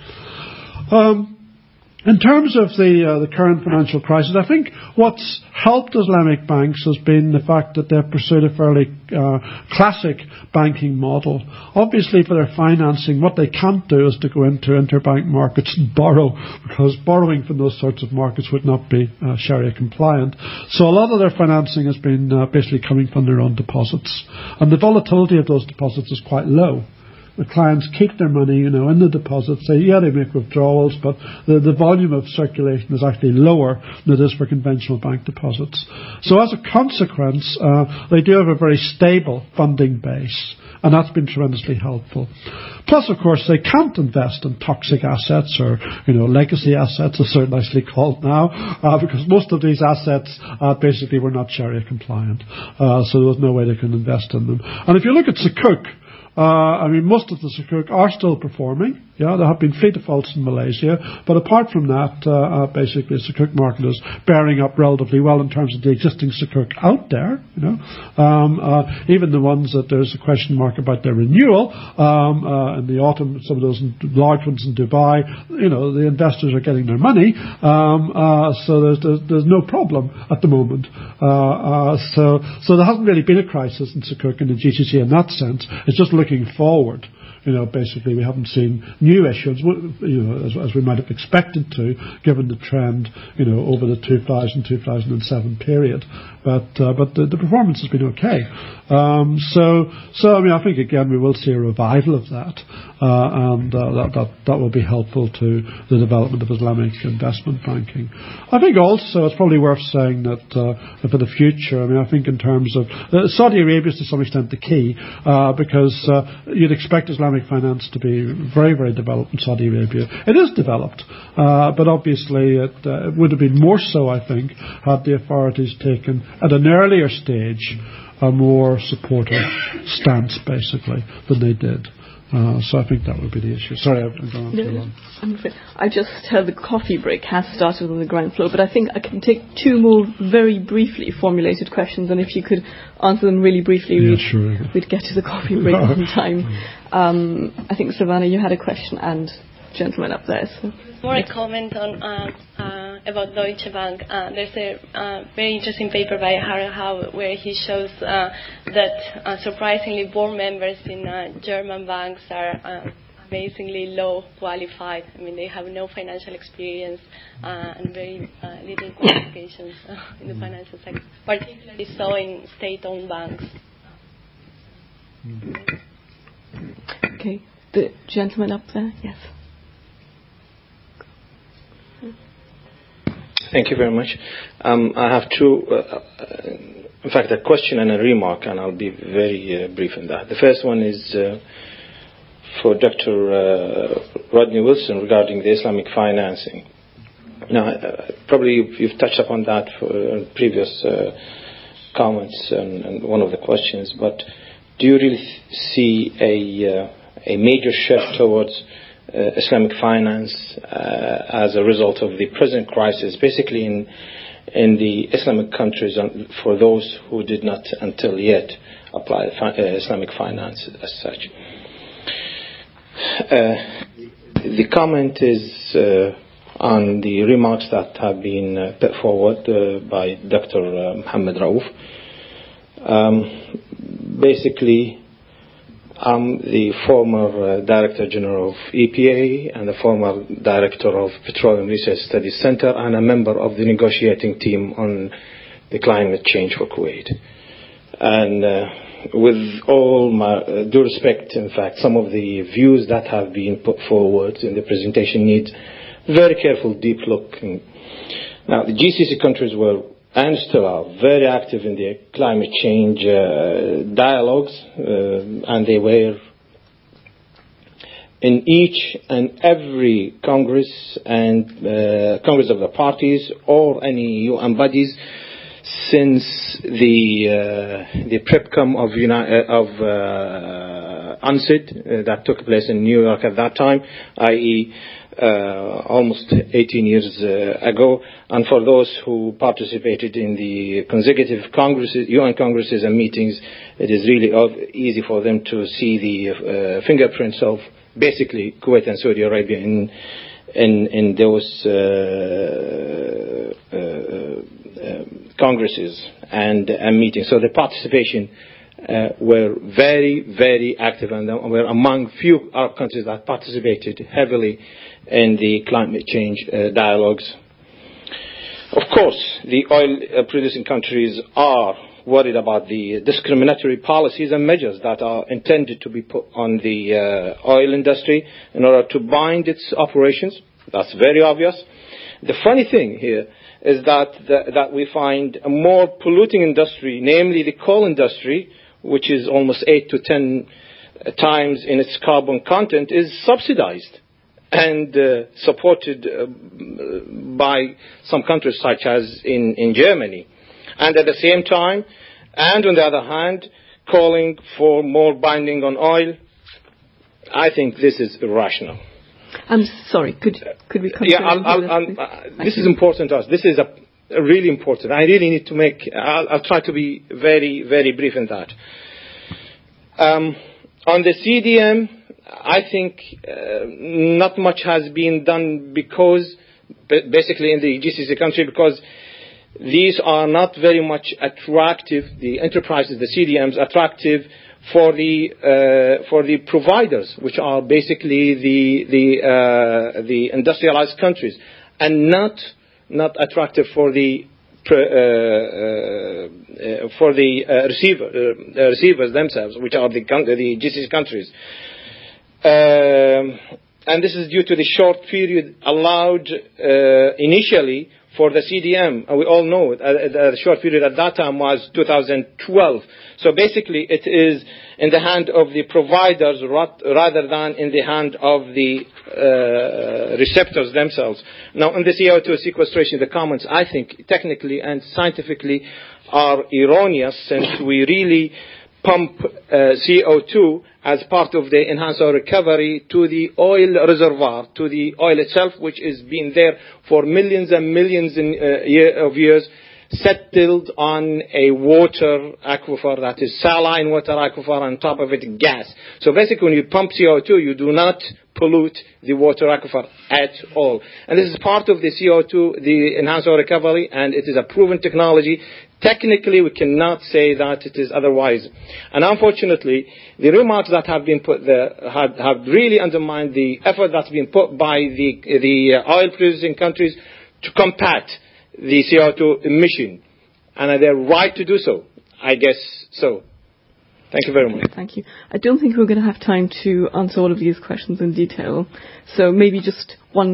Um, In terms of the uh, the current financial crisis, I think what's helped Islamic banks has been the fact that they've pursued a fairly uh, classic banking model. Obviously, for their financing, what they can't do is to go into interbank markets and borrow, because borrowing from those sorts of markets would not be uh, Sharia compliant. So a lot of their financing has been uh, basically coming from their own deposits, and the volatility of those deposits is quite low. The clients keep their money, you know, in the deposits. They, yeah, they make withdrawals, but the, the volume of circulation is actually lower than it is for conventional bank deposits. So as a consequence, uh, they do have a very stable funding base, and that's been tremendously helpful. Plus, of course, they can't invest in toxic assets or, you know, legacy assets, as they're nicely called now, uh, because most of these assets uh, basically were not Sharia compliant. Uh, so there was no way they could invest in them. And if you look at Sukuk, Uh, I mean, most of the Sukuk are still performing. Yeah, there have been fleet defaults in Malaysia, but apart from that, uh, uh, basically the Sukuk market is bearing up relatively well in terms of the existing Sukuk out there. You know, um, uh, even the ones that there's a question mark about their renewal um, uh, in the autumn. Some of those large ones in Dubai, you know, the investors are getting their money, um, uh, so there's, there's there's no problem at the moment. Uh, uh, so so there hasn't really been a crisis in Sukuk and the G C C in that sense. It's just looking forward. You know, basically we haven't seen new issues, you know, as, as we might have expected to, given the trend, you know, over the two thousand to two thousand seven period. But uh, but the, the performance has been okay. Um, so so I mean, I think again we will see a revival of that, uh, and uh, that that that will be helpful to the development of Islamic investment banking. I think also it's probably worth saying that uh, for the future, I mean, I think in terms of uh, Saudi Arabia is to some extent the key, uh, because uh, you'd expect Islamic finance to be very very developed in Saudi Arabia. It is developed, uh, but obviously it, uh, it would have been more so, I think, had the authorities taken at an earlier stage a more supportive stance, basically, than they did. Uh, so I think that would be the issue. Sorry, I've gone on too long. I'm afraid I just heard the coffee break has started on the ground floor, but I think I can take two more very briefly formulated questions, and if you could answer them really briefly, yeah, we'd, sure. we'd get to the coffee break on time. Um, I think, Savannah, you had a question, and gentleman up there. So. More a comment on uh, uh, about Deutsche Bank. Uh, there's a uh, very interesting paper by Harald Hauer where he shows uh, that uh, surprisingly board members in uh, German banks are uh, amazingly low qualified. I mean, they have no financial experience uh, and very uh, little qualifications uh, in the financial sector, particularly so in state-owned banks. Okay, the gentleman up there, yes. Thank you very much. Um, I have two, uh, uh, in fact, a question and a remark, and I'll be very uh, brief in that. The first one is uh, for Doctor Uh, Rodney Wilson regarding the Islamic financing. Now, uh, probably you've, you've touched upon that for uh, previous uh, comments and, and one of the questions, but do you really see a, uh, a major shift towards uh, Islamic finance uh, as a result of the present crisis, basically in, in the Islamic countries, for those who did not until yet apply fi- uh, Islamic finance as such? Uh, the comment is uh, on the remarks that have been uh, put forward uh, by Doctor Uh, Mohammed Raouf. Um, basically, I'm the former uh, Director General of E P A and the former Director of Petroleum Research Studies Center and a member of the negotiating team on the climate change for Kuwait. And uh, with all my uh, due respect, in fact, some of the views that have been put forward in the presentation need very careful, deep look. Now, the G C C countries were and still are very active in the climate change uh, dialogues, uh, and they were in each and every Congress and uh, Congress of the parties or any U N bodies since the uh, the PREPCOM of Uni- of uh, UNCID uh, that took place in New York at that time, that is uh, almost eighteen years uh, ago. And for those who participated in the consecutive congresses, U N congresses and meetings, it is really easy for them to see the uh, fingerprints of basically Kuwait and Saudi Arabia in in, in those uh, uh, uh, congresses and, and meetings. So the participation uh, were very, very active, and were among few Arab countries that participated heavily in the climate change uh, dialogues. Of course, the oil-producing countries are worried about the discriminatory policies and measures that are intended to be put on the uh, oil industry in order to bind its operations. That's very obvious. The funny thing here is that the, that we find a more polluting industry, namely the coal industry, which is almost eight to ten times in its carbon content, is subsidized and uh, supported uh, by some countries such as in, in Germany. And at the same time, and on the other hand, calling for more binding on oil. I think this is irrational. I'm sorry, could could we continue? Yeah, I'll, I'll, I'll, uh, this is important to us. This is a, a really important. I really need to make, I'll, I'll try to be very, very brief in that. Um, on the C D M, I think uh, not much has been done because, basically in the G C C country, because these are not very much attractive, the enterprises, the C D Ms, attractive for the uh, for the providers, which are basically the the uh, the industrialized countries, and not not attractive for the uh, uh, for the uh, receiver uh, receivers themselves, which are the the G C C countries. Um, and this is due to the short period allowed uh, initially for the C D M. And we all know it, uh, the short period at that time was two thousand twelve. So basically it is in the hand of the providers rather than in the hand of the uh, receptors themselves. Now, in the C O two sequestration, the comments, I think, technically and scientifically are erroneous, since we really pump uh, C O two as part of the enhanced oil recovery to the oil reservoir, to the oil itself, which has been there for millions and millions in, uh, year of years, settled on a water aquifer that is saline water aquifer, on top of it gas. So basically when you pump C O two, you do not pollute the water aquifer at all. And this is part of the C O two, the enhanced oil recovery, and it is a proven technology. Technically, we cannot say that it is otherwise. And unfortunately, the remarks that have been put there have, have really undermined the effort that's been put by the, the oil-producing countries to combat the C O two emission. And they're right to do so. I guess so. Thank you very much. Thank you. I don't think we're going to have time to answer all of these questions in detail. So maybe just one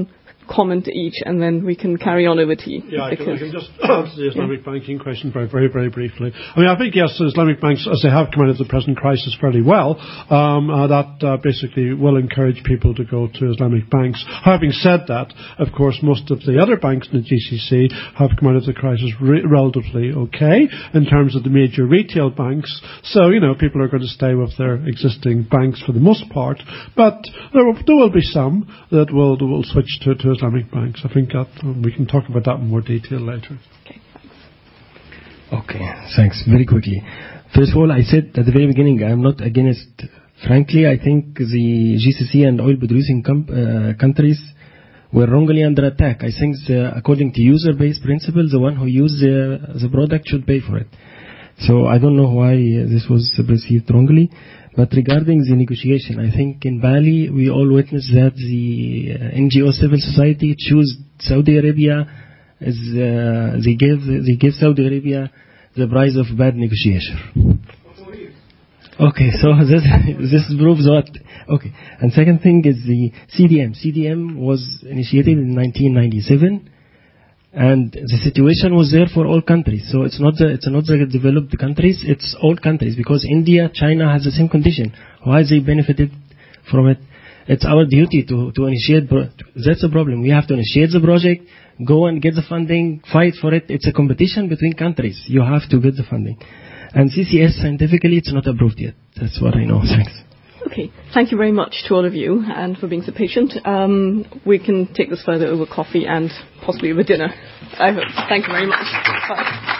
comment each, and then we can carry on over tea. Yeah, I can, I can just answer the Islamic yeah. banking question very, very, very briefly. I mean, I think, yes, the Islamic banks, as they have come out of the present crisis fairly well, um, uh, that uh, basically will encourage people to go to Islamic banks. Having said that, of course, most of the other banks in the G C C have come out of the crisis re- relatively okay in terms of the major retail banks. So, you know, people are going to stay with their existing banks for the most part, but there will, there will be some that will, that will switch to, to Islamic banks. I think that um, we can talk about that in more detail later. Okay, thanks. Okay, thanks. Very quickly. First of all, I said at the very beginning, I'm not against. Frankly, I think the G C C and oil-producing com- uh, countries were wrongly under attack. I think, the, according to user-based principle, the one who uses uh, the product should pay for it. So I don't know why this was perceived wrongly. But regarding the negotiation, I think in Bali we all witnessed that the N G O civil society chose Saudi Arabia as uh, they gave they gave Saudi Arabia the price of bad negotiation. Okay, so this this proves what. Okay, and second thing is the C D M. C D M was initiated in nineteen ninety-seven. And the situation was there for all countries. So it's not the, it's not the developed countries, it's all countries. Because India, China has the same condition. Why they benefited from it? It's our duty to, to initiate. Pro- that's the problem. We have to initiate the project, go and get the funding, fight for it. It's a competition between countries. You have to get the funding. And C C S, scientifically, it's not approved yet. That's what I know. Thanks. Okay, thank you very much to all of you and for being so patient. Um, we can take this further over coffee and possibly over dinner, I hope. Thank you very much. Bye.